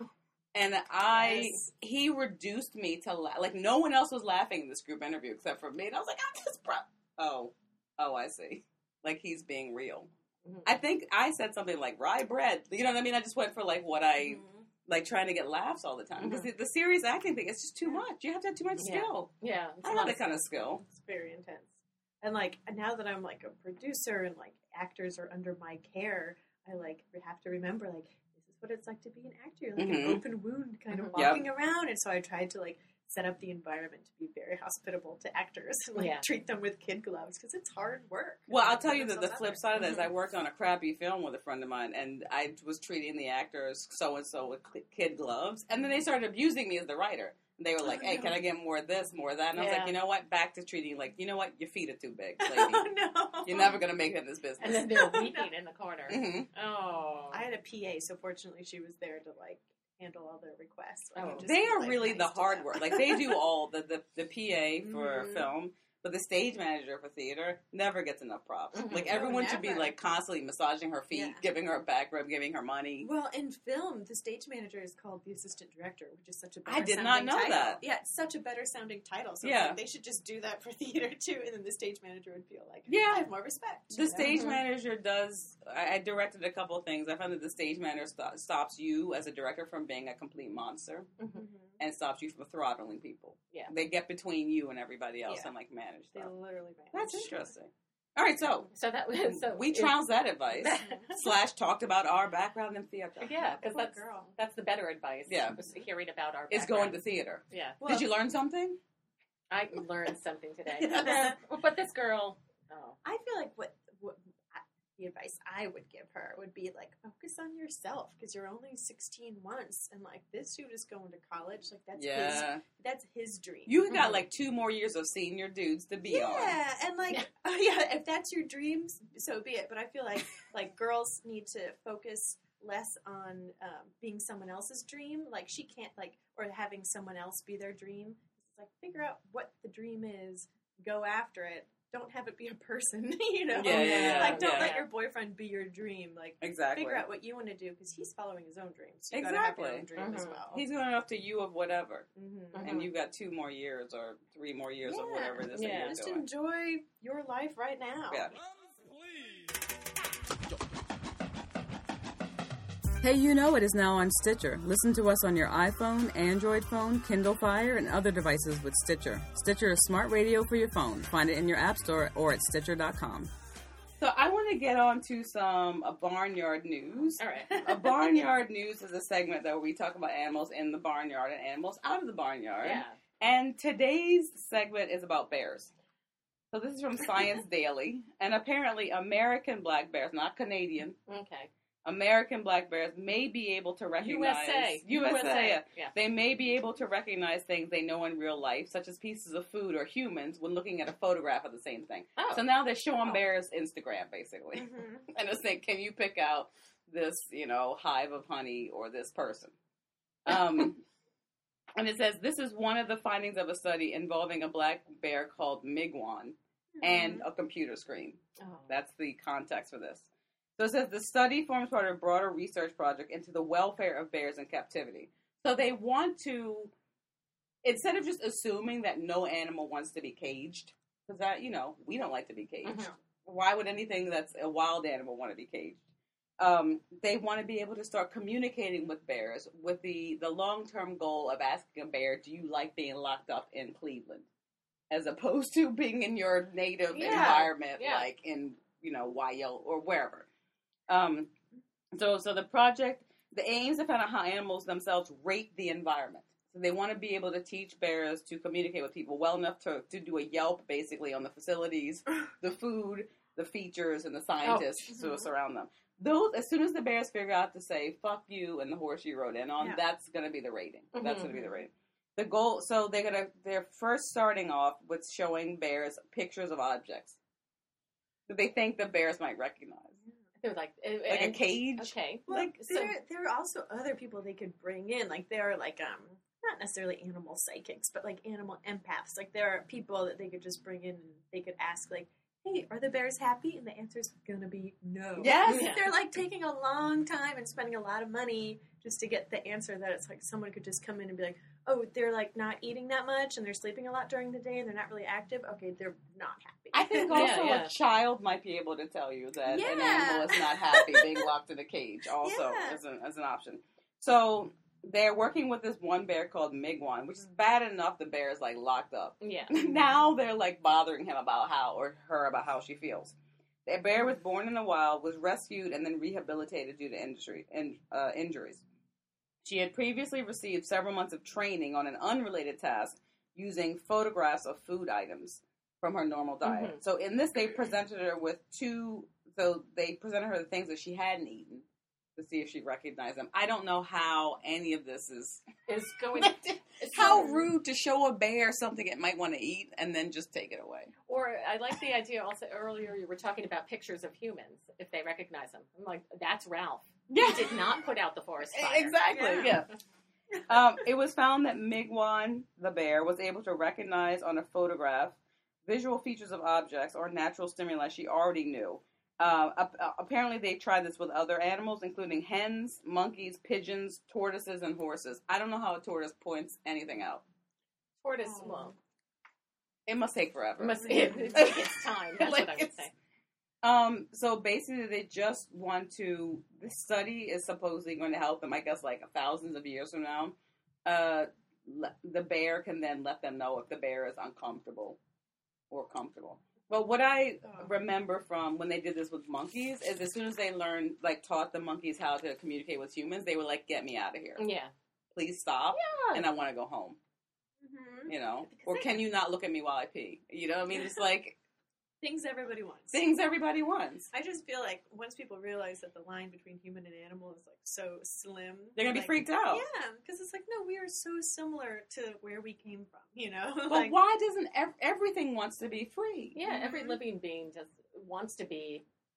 And I, Yes. he reduced me to, la- like, no one else was laughing in this group interview except for me. And I was like, I'm just, bro. Oh, oh, I see. Like, he's being real. Mhm. I think I said something like rye bread. You know what I mean? I just went for, like, what I, Mhm. like, trying to get laughs all the time. Because the, the serious acting thing, it's just too much. You have to have too much Yeah. skill. Yeah. it's I a don't lot have of that kind of skill. It's very intense. And like now that I'm like a producer and like actors are under my care, I like have to remember like this is what it's like to be an actor. You're like Mhm. an open wound kind of Mhm. Yep. walking around. And so I tried to like set up the environment to be very hospitable to actors and like Yeah. treat them with kid gloves because it's hard work. Well, And I'll they tell put you that the themselves out flip there. side of that is I Mhm. worked on a crappy film with a friend of mine, and I was treating the actors so and so with cl- kid gloves, and then they started abusing me as the writer. And they were like, Oh, "Hey, no. can I get more of this, more of that?" And I was Yeah. like, "You know what? Back to treating like, you know what? Your feet are too big, lady. Oh, no. You're never gonna make it in this business." And then they're weeping in the corner. hmm Oh. I had a P A, so fortunately she was there to like handle all their requests. I Oh. could just They be, are like, really nice the to hard them. work. Like they do all the the, the P A for Mhm. film. But the stage manager for theater never gets enough props. Mhm. Like No, everyone should be never. like constantly massaging her feet, Yeah. giving her a back rub, giving her money. Well, in film, the stage manager is called the assistant director, which is such a better I did not sounding know title. that. Yeah, it's such a better sounding title. So Yeah. it's like they should just do that for theater too, and then the stage manager would feel like, Yeah. I have more respect. The you know? stage Mhm. manager does. I, I directed a couple of things. I found that the stage manager sto- stops you as a director from being a complete monster Mhm. Mhm. and stops you from throttling people. Yeah. They get between you and everybody else Yeah. and like manage They stuff. literally manage. That's interesting. All right, so So that was so we it- trounced that advice slash talked about our background in theater. Yeah, because Poor that's girl. that's the better advice. Yeah. was hearing about our. Is going to background. theater. Yeah, Well, Did you learn something? I learned something today. But this girl, oh, I feel like what what I- the advice I would give her would be like focus on yourself because you're only sixteen months and like this dude is going to college like that's his Yeah. that's his dream. You got Mhm. like two more years of senior dudes to be on. Yeah, and like, Yeah. oh, yeah, if that's your dreams, so be it. But I feel like like girls need to focus less on um, being someone else's dream. Like she can't like or having someone else be their dream. It's like figure out what the dream is, go after it, don't have it be a person, you know? Yeah, yeah, yeah. Like, don't yeah. let your boyfriend be your dream. Like, Exactly. figure out what you want to do, because he's following his own dreams. You Exactly. gotta have your own dream as Mhm. well. He's going up to you of whatever. Mm-hmm. And you've got two more years or three more years of whatever it is that Yeah. you're Just doing. enjoy your life right now. Yeah. Hey, You Know It is now on Stitcher. Listen to us on your iPhone, Android phone, Kindle Fire, and other devices with Stitcher. Stitcher is smart radio for your phone. Find it in your app store or at Stitcher dot com. So I want to get on to some uh, barnyard news. All right. A barnyard news is a segment that we talk about animals in the barnyard and animals out of the barnyard. Yeah. And today's segment is about bears. So this is from Science Daily. And apparently American black bears, not Canadian, Okay. American black bears may be able to recognize... U S A. U S A. yeah. Yeah. They may be able to recognize things they know in real life, such as pieces of food or humans, when looking at a photograph of the same thing. Oh. So now they're showing Oh. bears Instagram, basically. Mm-hmm. And it's saying, can you pick out this, you know, hive of honey or this person? Um, and it says, this is one of the findings of a study involving a black bear called Migwan and a computer screen. Oh. That's the context for this. So it says the study forms part of a broader research project into the welfare of bears in captivity. So they want to, instead of just assuming that no animal wants to be caged, because that, you know, we don't like to be caged. Mhm. Why would anything that's a wild animal want to be caged? Um, they want to be able to start communicating with bears with the, the long-term goal of asking a bear, do you like being locked up in Cleveland? As opposed to being in your native Yeah. environment, Yeah. like in, you know, Wyo or wherever. Um, so, so the project, the aims to find out how animals themselves rate the environment. So they want to be able to teach bears to communicate with people well enough to, to do a Yelp, basically, on the facilities, the food, the features, and the scientists Oh. who surround them. Those, as soon as the bears figure out to say, fuck you, and the horse you rode in on, Yeah. that's going to be the rating. That's Mhm. going to be the rating. The goal, so they're going to, they're first starting off with showing bears pictures of objects that they think the bears might recognize. They're like, Like a cage. Okay. Well, Like, so- there, there are also other people they could bring in. Like, there are, like, um, not necessarily animal psychics, but, like, animal empaths. Like, there are people that they could just bring in and they could ask, like, hey, are the bears happy? And the answer's gonna be no. Yes. Yeah. They're, like, taking a long time and spending a lot of money just to get the answer that it's like someone could just come in and be like, oh, they're, like, not eating that much and they're sleeping a lot during the day and they're not really active. Okay, they're not happy. I think also Yeah, yeah. a child might be able to tell you that an Yeah. animal is not happy being locked in a cage also Yeah. as, an, as an option. So they're working with this one bear called Migwan, which is bad enough the bear is like locked up. Yeah. Now they're like bothering him about how, or her about how she feels. The bear was born in the wild, was rescued, and then rehabilitated due to industry, in, uh, injuries. She had previously received several months of training on an unrelated task using photographs of food items from her normal diet. Mhm. So in this, they presented her with two, so they presented her the things that she hadn't eaten to see if she recognized them. I don't know how any of this is... Is going. it's How not- rude to show a bear something it might want to eat and then just take it away. Or I like the idea also earlier you were talking about pictures of humans if they recognize them. I'm like, that's Ralph. Yeah. He did not put out the forest fire. Exactly, yeah. um, it was found that Migwan, the bear, was able to recognize on a photograph visual features of objects or natural stimuli she already knew. Uh, ap- uh, apparently, they tried this with other animals, including hens, monkeys, pigeons, tortoises, and horses. I don't know how a tortoise points anything out. Tortoise, Oh. well, It must take forever. it must it, it take its time. That's Like what I would it's- say. Um, so basically, they just want to. This study is supposedly going to help them, I guess, like thousands of years from now. Uh, le- the bear can then let them know if the bear is uncomfortable or comfortable. But what I Oh. remember from when they did this with monkeys is as soon as they learned, like, taught the monkeys how to communicate with humans, they were like, "Get me out of here! Yeah. Please stop!" Yeah. And I want to go home. Mhm. You know, Because or they- can you not look at me while I pee? You know, what I mean, it's like Things everybody wants. things everybody wants. I just feel like once people realize that the line between human and animal is like so slim, They're gonna be like, freaked out. Yeah, because it's like no, we are so similar to where we came from. You know, But like, why doesn't ev- everything wants to be free? Yeah, every Mhm. living being just wants to be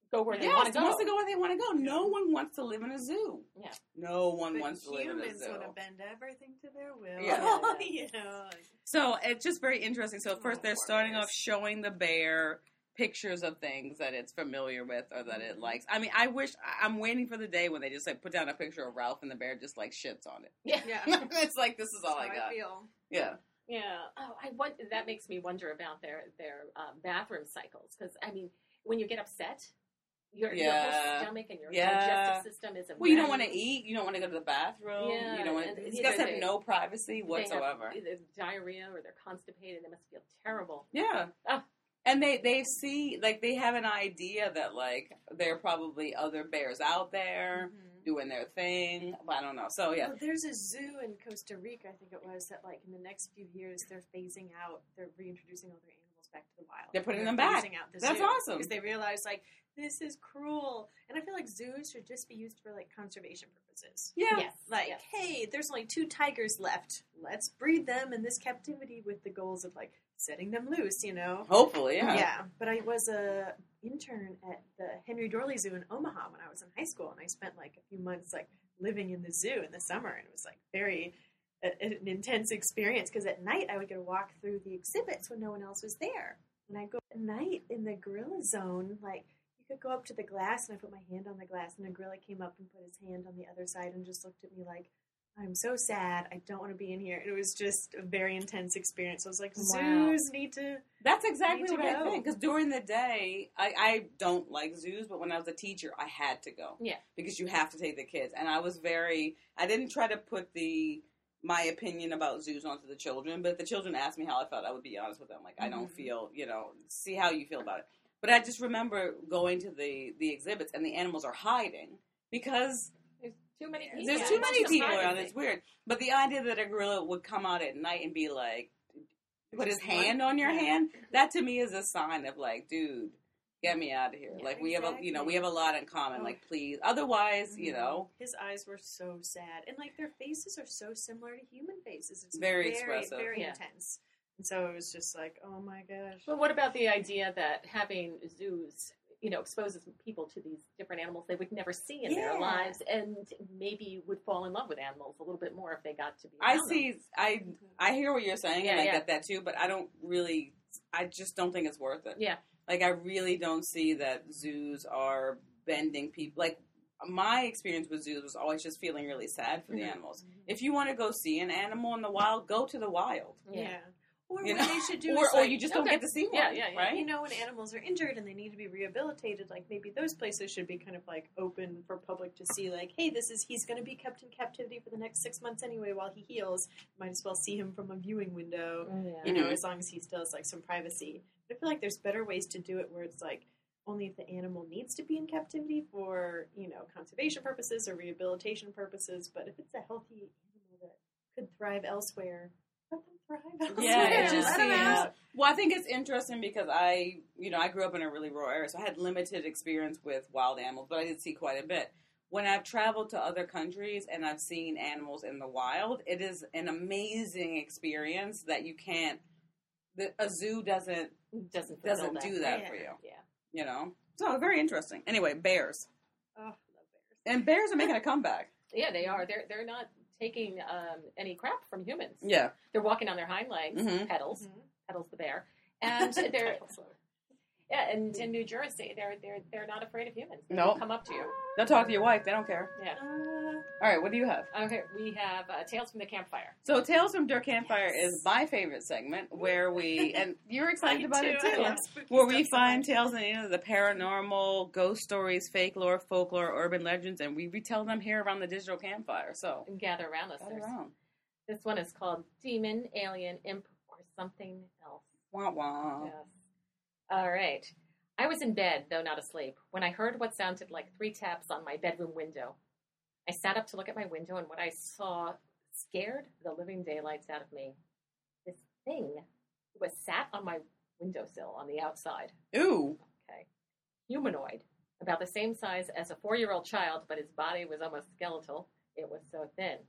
go where they Yes, want to go. wants to go where they want to go. No one wants to live in a zoo. Yeah. No one But wants to live in a humans zoo. want to bend everything to their will. Yeah. you know. like- So it's just very interesting. So first Oh, they're poor starting bears. off showing the bear pictures of things that it's familiar with or that it likes. I mean, I wish I- I'm waiting for the day when they just like put down a picture of Ralph and the bear just like shits on it. Yeah. Yeah. It's like this is all That's I how got. feel. Yeah. Yeah. Oh, I want, that makes me wonder about their their um, bathroom cycles because I mean, when you get upset, your, your Yeah. whole stomach and your Yeah. digestive system is a Well, you don't mess. want to eat. You don't want to go to the bathroom. Yeah, You don't want and to. either These guys have they- no privacy They have whatsoever. either diarrhea or they're constipated. They must feel terrible. Yeah. Ah. And they, they see, like, they have an idea that, like, there are probably other bears out there Mhm. doing their thing. But I don't know. So, yeah. Well, there's a zoo in Costa Rica, I think it was, that like in the next few years they're phasing out, they're reintroducing all their animals back to the wild. They're putting They're them back. phasing out the That's zoo awesome. because they realize like this is cruel, and I feel like zoos should just be used for like conservation purposes. Yeah. Yes. Like, yes. hey, there's only two tigers left. Let's breed them in this captivity with the goals of like setting them loose, you know. Hopefully, yeah. Yeah, but I was a intern at the Henry Dorley Zoo in Omaha when I was in high school, and I spent like a few months like living in the zoo in the summer, and it was like very uh, an intense experience because at night I would get to walk through the exhibits when no one else was there. When I go at night in the gorilla zone, like you could go up to the glass, and I put my hand on the glass, and a gorilla came up and put his hand on the other side and just looked at me like, I'm so sad. I don't want to be in here. And it was just a very intense experience. I was like, Wow. zoos need to. That's exactly Need to what I go. think. Because during the day, I, I don't like zoos, but when I was a teacher, I had to go. Yeah. Because you have to take the kids. And I was very, I didn't try to put the, my opinion about zoos onto the children, but if the children asked me how I felt, I would be honest with them. Like, I don't Mhm. feel, you know, see how you feel about it. But I just remember going to the, the exhibits and the animals are hiding because There's too many people. there's Yeah, too it's many just people privacy. around. It's weird. But the idea that a gorilla would come out at night and be like, put his Just one- hand on your yeah. hand, that to me is a sign of like, dude, get me out of here. Yeah, like we have a, you know, exactly. we have a lot in common. Oh. Like, please. Otherwise, you Mhm. know, His eyes were so sad, and like their faces are so similar to human faces. It's Very very, expressive. very Yeah. intense. And so it was just like, oh my gosh. But what about the idea that having zoos, you know, exposes people to these different animals they would never see in their Yeah. lives, and maybe would fall in love with animals a little bit more if they got to be. I around them. see. I I hear what you're saying, Yeah, and I yeah. get that too. But I don't really. I just don't think it's worth it. Yeah. Like, I really don't see that zoos are bending people. Like, my experience with zoos was always just feeling really sad for the Mhm. animals. If you want to go see an animal in the wild, go to the wild. Yeah. Yeah. Or You what know? they should do Or, is or like, you just don't okay. get to see one, Yeah, yeah, yeah. right? you know, when animals are injured and they need to be rehabilitated, like maybe those places should be kind of like open for public to see, like, hey, this is he's going to be kept in captivity for the next six months anyway while he heals. Might as well see him from a viewing window, Yeah. you know, Mhm. as long as he still has like some privacy. But I feel like there's better ways to do it where it's like only if the animal needs to be in captivity for, you know, conservation purposes or rehabilitation purposes. But if it's a healthy animal that could thrive elsewhere, let them thrive elsewhere. Yeah, it just Let 'em seems. out. Well, I think it's interesting because I, you know, I grew up in a really rural area, so I had limited experience with wild animals, but I did see quite a bit. When I've traveled to other countries and I've seen animals in the wild, it is an amazing experience that you can't. The, a zoo doesn't, doesn't fulfill doesn't that. do that Yeah. for you, Yeah. you know. So very interesting. Anyway, bears Oh, love bears. and bears are making a comeback. Yeah, they are. They're they're not taking um, any crap from humans. Yeah. They're walking on their hind legs, Mhm. pedals, Mhm. pedals the bear, and they're yeah. And in New Jersey, they're they're they're not afraid of humans. They Nope. will come up to you. They'll talk to your wife. They don't care. Yeah. Uh, All right, what do you have? Okay, we have uh, Tales from the Campfire. So, Tales from Dirt Campfire is my favorite segment where we, and you're excited about it I too, love spooky where we stuff so find much. tales in you know, the paranormal, ghost stories, fake lore, folklore, urban legends, and we retell them here around the digital campfire. So, And gather around us. gather There's- around. This one is called Demon, Alien, Imp, or Something Else. Wah wah. Yes. All right. I was in bed, though not asleep, when I heard what sounded like three taps on my bedroom window. I sat up to look at my window, and what I saw scared the living daylights out of me. This thing was sat on my windowsill on the outside. Ooh. Okay. Humanoid, about the same size as a four-year-old child, but his body was almost skeletal. It was so thin.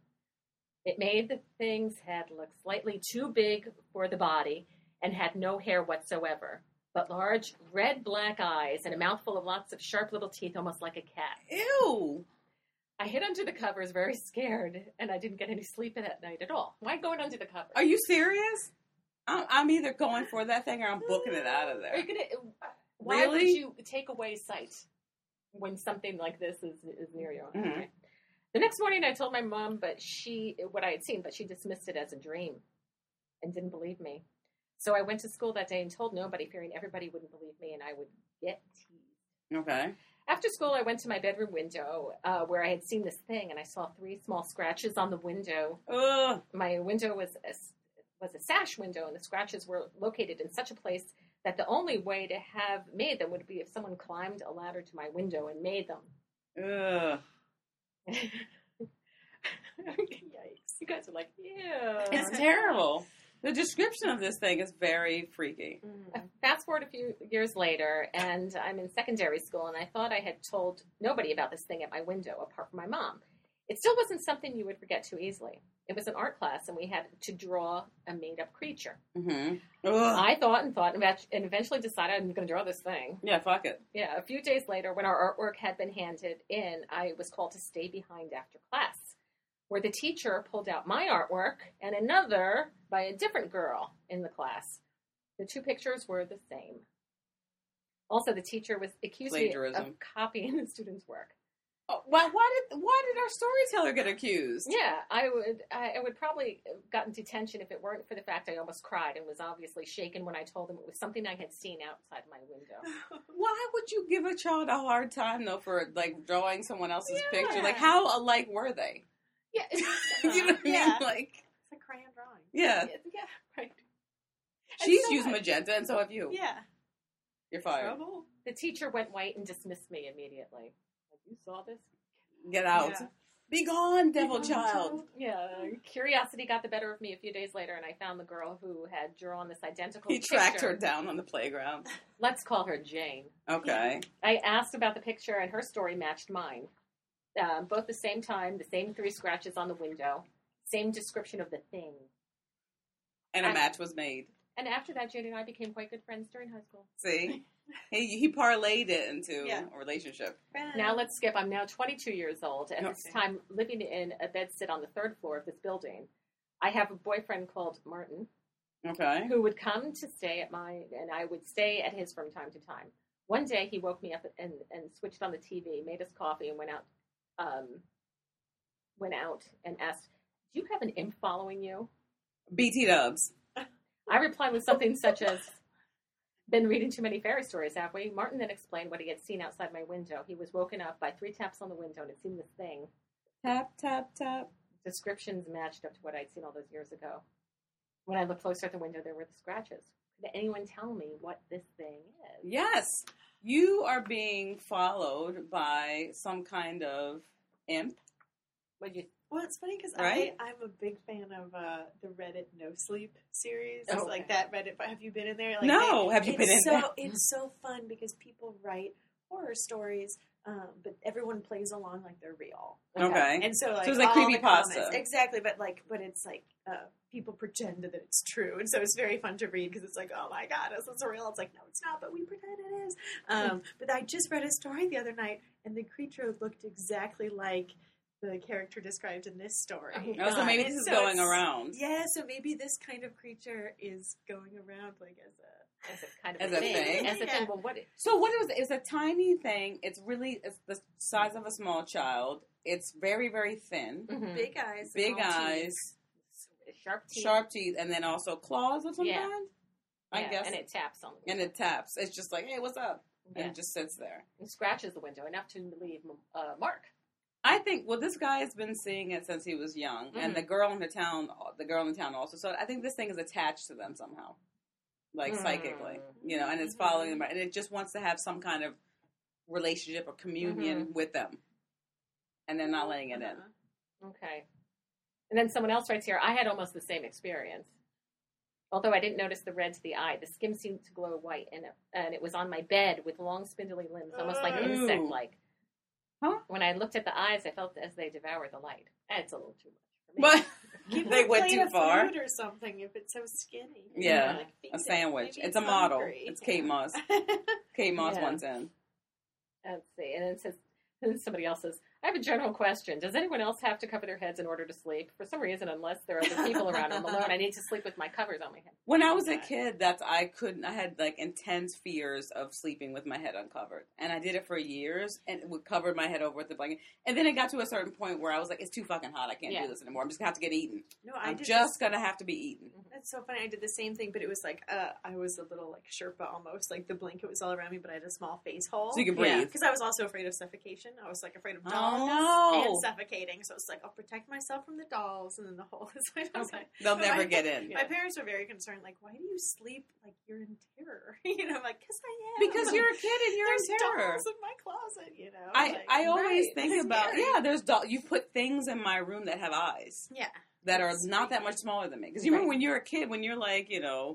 It made the thing's head look slightly too big for the body and had no hair whatsoever. but large, red-black eyes and a mouthful of lots of sharp little teeth, almost like a cat. Ew. I hid under the covers, very scared, and I didn't get any sleep that night at all. Why going under the covers? Are you serious? I'm, I'm either going for that thing or I'm booking it out of Are there. you gonna? Why would Really? you take away sight when something like this is is near you? Mhm. Okay. The next morning, I told my mom, but she what I had seen, but she dismissed it as a dream and didn't believe me. So I went to school that day and told nobody, fearing everybody wouldn't believe me and I would get teased. Okay. After school, I went to my bedroom window uh, where I had seen this thing, and I saw three small scratches on the window. Ugh. My window was a, was a sash window, and the scratches were located in such a place that the only way to have made them would be if someone climbed a ladder to my window and made them. Ugh. Yikes. You guys are like, ew. It's terrible. The description of this thing is very freaky. Uh, Fast forward a few years later, and I'm in secondary school, and I thought I had told nobody about this thing at my window apart from my mom. It still wasn't something you would forget too easily. It was an art class, and we had to draw a made-up creature. Mm-hmm. Ugh. I thought and thought, and ev- and eventually decided I'm going to draw this thing. Yeah, fuck it. Yeah, a few days later, when our artwork had been handed in, I was called to stay behind after class, where the teacher pulled out my artwork and another by a different girl in the class. The two pictures were the same. Also, the teacher was accused me Plagiarism. of copying the student's work. Oh, why, why did why did our storyteller get accused? Yeah, I would I, I would probably have gotten detention if it weren't for the fact I almost cried and was obviously shaken when I told him it was something I had seen outside my window. Why would you give a child a hard time though for like drawing someone else's Yeah. picture? Like how alike were they? Yeah, You know what I mean? Yeah. Like It's a crayon drawing. yeah, yeah, right. she's so used I- magenta, and so have you. Yeah. You're fired. Trouble. The teacher went white and dismissed me immediately. Like, you saw this? Get out. Yeah. Be gone, devil gone, child. child. Yeah. Curiosity got the better of me a few days later, and I found the girl who had drawn this identical He picture. tracked her down on the playground. Let's call her Jane. Okay. I asked about the picture, and her story matched mine. Um, both the same time, the same three scratches on the window, same description of the thing. And a I- match was made. And after that, Jane and I became quite good friends during high school. See? He he parlayed it into Yeah. a relationship. Now let's skip. I'm now twenty-two years old, and this Okay. time living in a bedsit on the third floor of this building. I have a boyfriend called Martin, Okay. who would come to stay at my, and I would stay at his from time to time. One day, he woke me up and, and switched on the T V, made us coffee, and went out. Um, went out and asked, "Do you have an imp following you?" B T Dubs. I replied with something such as, "Been reading too many fairy stories, have we?" Martin then explained what he had seen outside my window. He was woken up by three taps on the window and had seen this thing. Tap, tap, tap. Descriptions matched up to what I'd seen all those years ago. When I looked closer at the window, there were the scratches. Could anyone tell me what this thing is? Yes. You are being followed by some kind of imp. Would you? Well, it's funny because Right? I'm a big fan of uh, the Reddit No Sleep series. Oh, It's okay. like that Reddit. But have you been in there? Like No, they- have you it's been in so, there? It's so fun because people write horror stories, um, but everyone plays along like they're real. Okay. And so, like, So it's like all the creepypasta. comments- exactly. But like, but it's like uh, people pretend that it's true, and so it's very fun to read because it's like, oh my god, is this real? It's like, no, it's not, but we pretend it is. Um, but I just read a story the other night, and the creature looked exactly like the character described in this story. Oh, so maybe And this is so going it's- around. Yeah, so maybe this kind of creature is going around like as a As a kind of As a a thing. thing? As a Yeah. thing. Well, what? So what it was, it's a tiny thing. It's really, it's the size of a small child. It's very, very thin. Mhm. big eyes, Big small teeth. eyes, Sharp teeth. sharp teeth, and then also claws of some Yeah. kind. I Yeah, guess. and it taps on the And window. it taps. It's just like, hey, what's up? And Yeah. it just sits there. and scratches the window enough to leave a mark. I think, well, this guy has been seeing it since he was young, and Mhm. the girl in the town, the girl in the town also. So I think this thing is attached to them somehow, like Mm. psychically, you know, and it's following them, and it just wants to have some kind of relationship or communion Mm-hmm. with them, and they're not letting it in. Uh-huh. Okay. And then someone else writes here, I had almost the same experience. Although I didn't notice the red to the eye, the skin seemed to glow white, and it, and it was on my bed with long spindly limbs, almost like Ooh. insect-like. Huh? When I looked at the eyes, I felt as they devoured the light. That's a little too much for me. But Give They me a went plate too of far. food or something if it's so skinny. Yeah, Like, feed a it. sandwich. Maybe It's a model. hungry. It's Kate Yeah. Moss. Kate Moss Yeah. wants in. Let's see. And then it says, then somebody else says, I have a general question. Does anyone else have to cover their heads in order to sleep? For some reason, unless there are other people around, I'm alone. I need to sleep with my covers on my head. When I was a kid, that's I couldn't. I had like intense fears of sleeping with my head uncovered, and I did it for years, and would cover my head over with the blanket. And then it got to a certain point where I was like, "It's too fucking hot. I can't Yeah. do this anymore. I'm just gonna have to get eaten. No, I I'm did just this- gonna have to be eaten." That's so funny. I did the same thing, but it was like uh, I was a little like Sherpa almost. Like the blanket was all around me, but I had a small face hole. So you can Yeah. breathe. Because I was also afraid of suffocation. I was like afraid of Oh, dolls no. and suffocating. So it's like I'll protect myself from the dolls, and then the hole is like, I was Okay. like They'll but never my, get in. My parents were very concerned. Like, why do you sleep like you're in terror? You know, I'm like, because I am. Because you're a kid and you're There's in terror. dolls in my closet. You know, I, like, I always right. think It's about scary. yeah. There's doll. You put things in my room that have eyes yeah. that are That's not that creepy. much smaller than me. Because you remember Right. when you're a kid, when you're like you know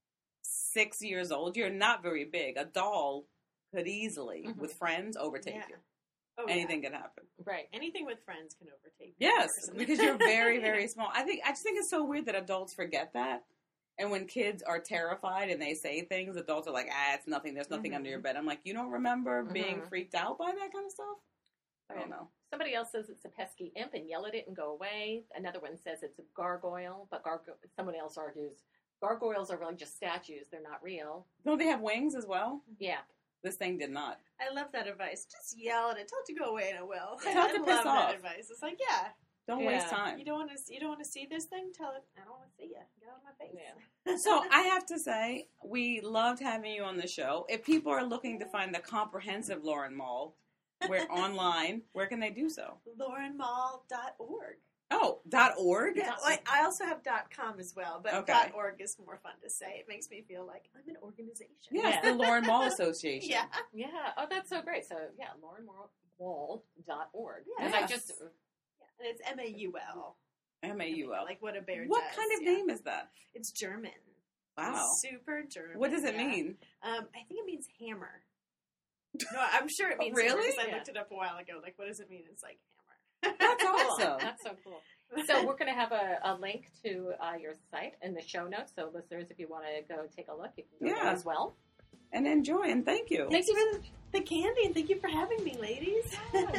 six years old, you're not very big. A doll could easily, Mhm. with friends, overtake Yeah. you. Oh, Anything can happen. Right. Yeah. Anything with friends can overtake. you, Yes, person. because you're very, very small. I think I just think it's so weird that adults forget that. And when kids are terrified and they say things, adults are like, "Ah, it's nothing. There's nothing Mhm. under your bed." I'm like, you don't remember being Mhm. freaked out by that kind of stuff? I don't know. Somebody else says it's a pesky imp and yell at it and go away. Another one says it's a gargoyle, but gargo- someone else argues gargoyles are really just statues. They're not real. Don't they have wings as well? Yeah. This thing did not. I love that advice. Just yell at it. Tell it to go away, and it will. Tell it I to love piss that off. advice. It's like, yeah, Don't Yeah. waste time. you don't want to. You don't want to see this thing. Tell it. I don't want to see you. Get out of my face. Yeah. So I have to say, we loved having you on the show. If people are looking to find the comprehensive Lauren Mall, where online, where can they do so? Lauren Mall dot org. Oh, dot org? Yeah, well, I also have dot .com as well, but Okay. dot .org is more fun to say. It makes me feel like I'm an organization. Yes, Yeah. the Lauren Mall Association. Yeah. Yeah. Oh, that's so great. So, yeah, lauren wall dot org. Yeah. Because I just, And it's M A U L. M A U L. Like what a bear What does. kind of yeah. name is that? It's German. Wow. It's super German. What does it yeah. mean? Um, I think it means hammer. No, I'm sure it Oh, means really? hammer because I Yeah. looked it up a while ago. Like, what does it mean? It's like That's hammer. awesome. that's so cool. So we're going to have a, a link to uh, your site in the show notes. So listeners, if you want to go take a look, you can go there Yeah. as well. And enjoy, and thank you. Thank you for the, the candy, and thank you for having me, ladies.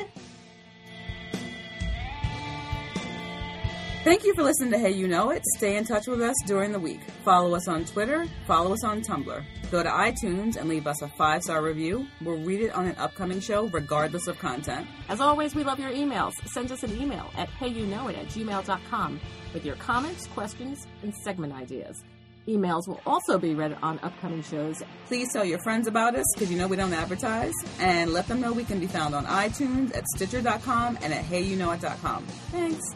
Thank you for listening to Hey You Know It. Stay in touch with us during the week. Follow us on Twitter. Follow us on Tumblr. Go to iTunes and leave us a five-star review. We'll read it on an upcoming show, regardless of content. As always, we love your emails. Send us an email at heyyouknowit at gmail dot com with your comments, questions, and segment ideas. Emails will also be read on upcoming shows. Please tell your friends about us, because you know we don't advertise. And let them know we can be found on iTunes, at Stitcher dot com, and at hey you know it dot com. Thanks.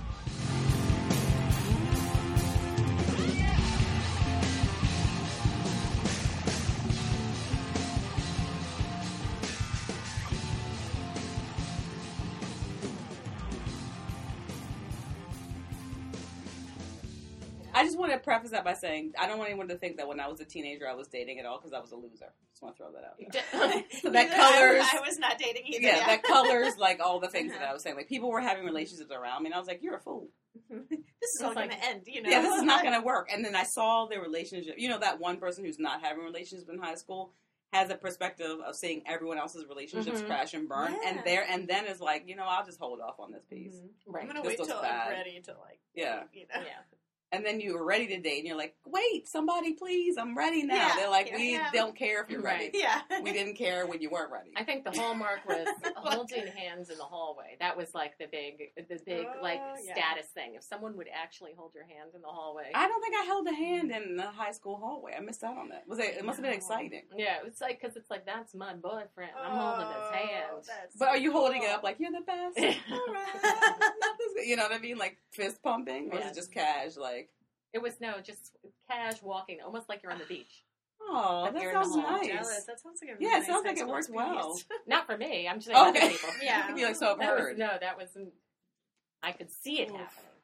I just want to preface that by saying I don't want anyone to think that when I was a teenager I was dating at all because I was a loser. Just want to throw that out there. So that Either colors, I, I was not dating either. yeah, Yeah, that colors like all the things that Uh-huh. I was saying. Like people were having relationships around me, and I was like, "You're a fool. this is all It's going like- to end. You know, Yeah, this is not going to work." And then I saw their relationship. You know, that one person who's not having relationships in high school has a perspective of seeing everyone else's relationships Mhm. crash and burn, Yeah. and there and then is like, you know, I'll just hold off on this piece. Mhm. Right. I'm gonna This wait looks till bad. I'm ready to like. Yeah. You know. Yeah. And then you were ready to date, and you're like, "Wait, somebody, please, I'm ready now." Yeah, They're like, here I "We am." don't care if you're Right. ready. Yeah. We didn't care when you weren't ready." I think the hallmark was holding hands in the hallway. That was like the big, the big Oh, like yeah. status thing. If someone would actually hold your hand in the hallway, I don't think I held a hand in the high school hallway. I missed out on that. Was it? It must have been No. exciting. yeah, it's like because it's like that's my boyfriend. I'm holding his Oh, hand. that's But are you so holding it cool. up like you're the best? Yeah. All right. Nothing's good. You know what I mean? Like fist pumping, or is Yeah. it just cash? Like, It was no, just cash walking, almost like you're on the beach. oh, Like that you're in the sounds hall. nice. Jealous. That sounds like a Yeah, really it sounds nice like it high worked school well. experience. Not for me. I'm just saying Okay. other people. Yeah. You'd be like, so I've That was, heard. no, that wasn't. I could see it Oof. happening.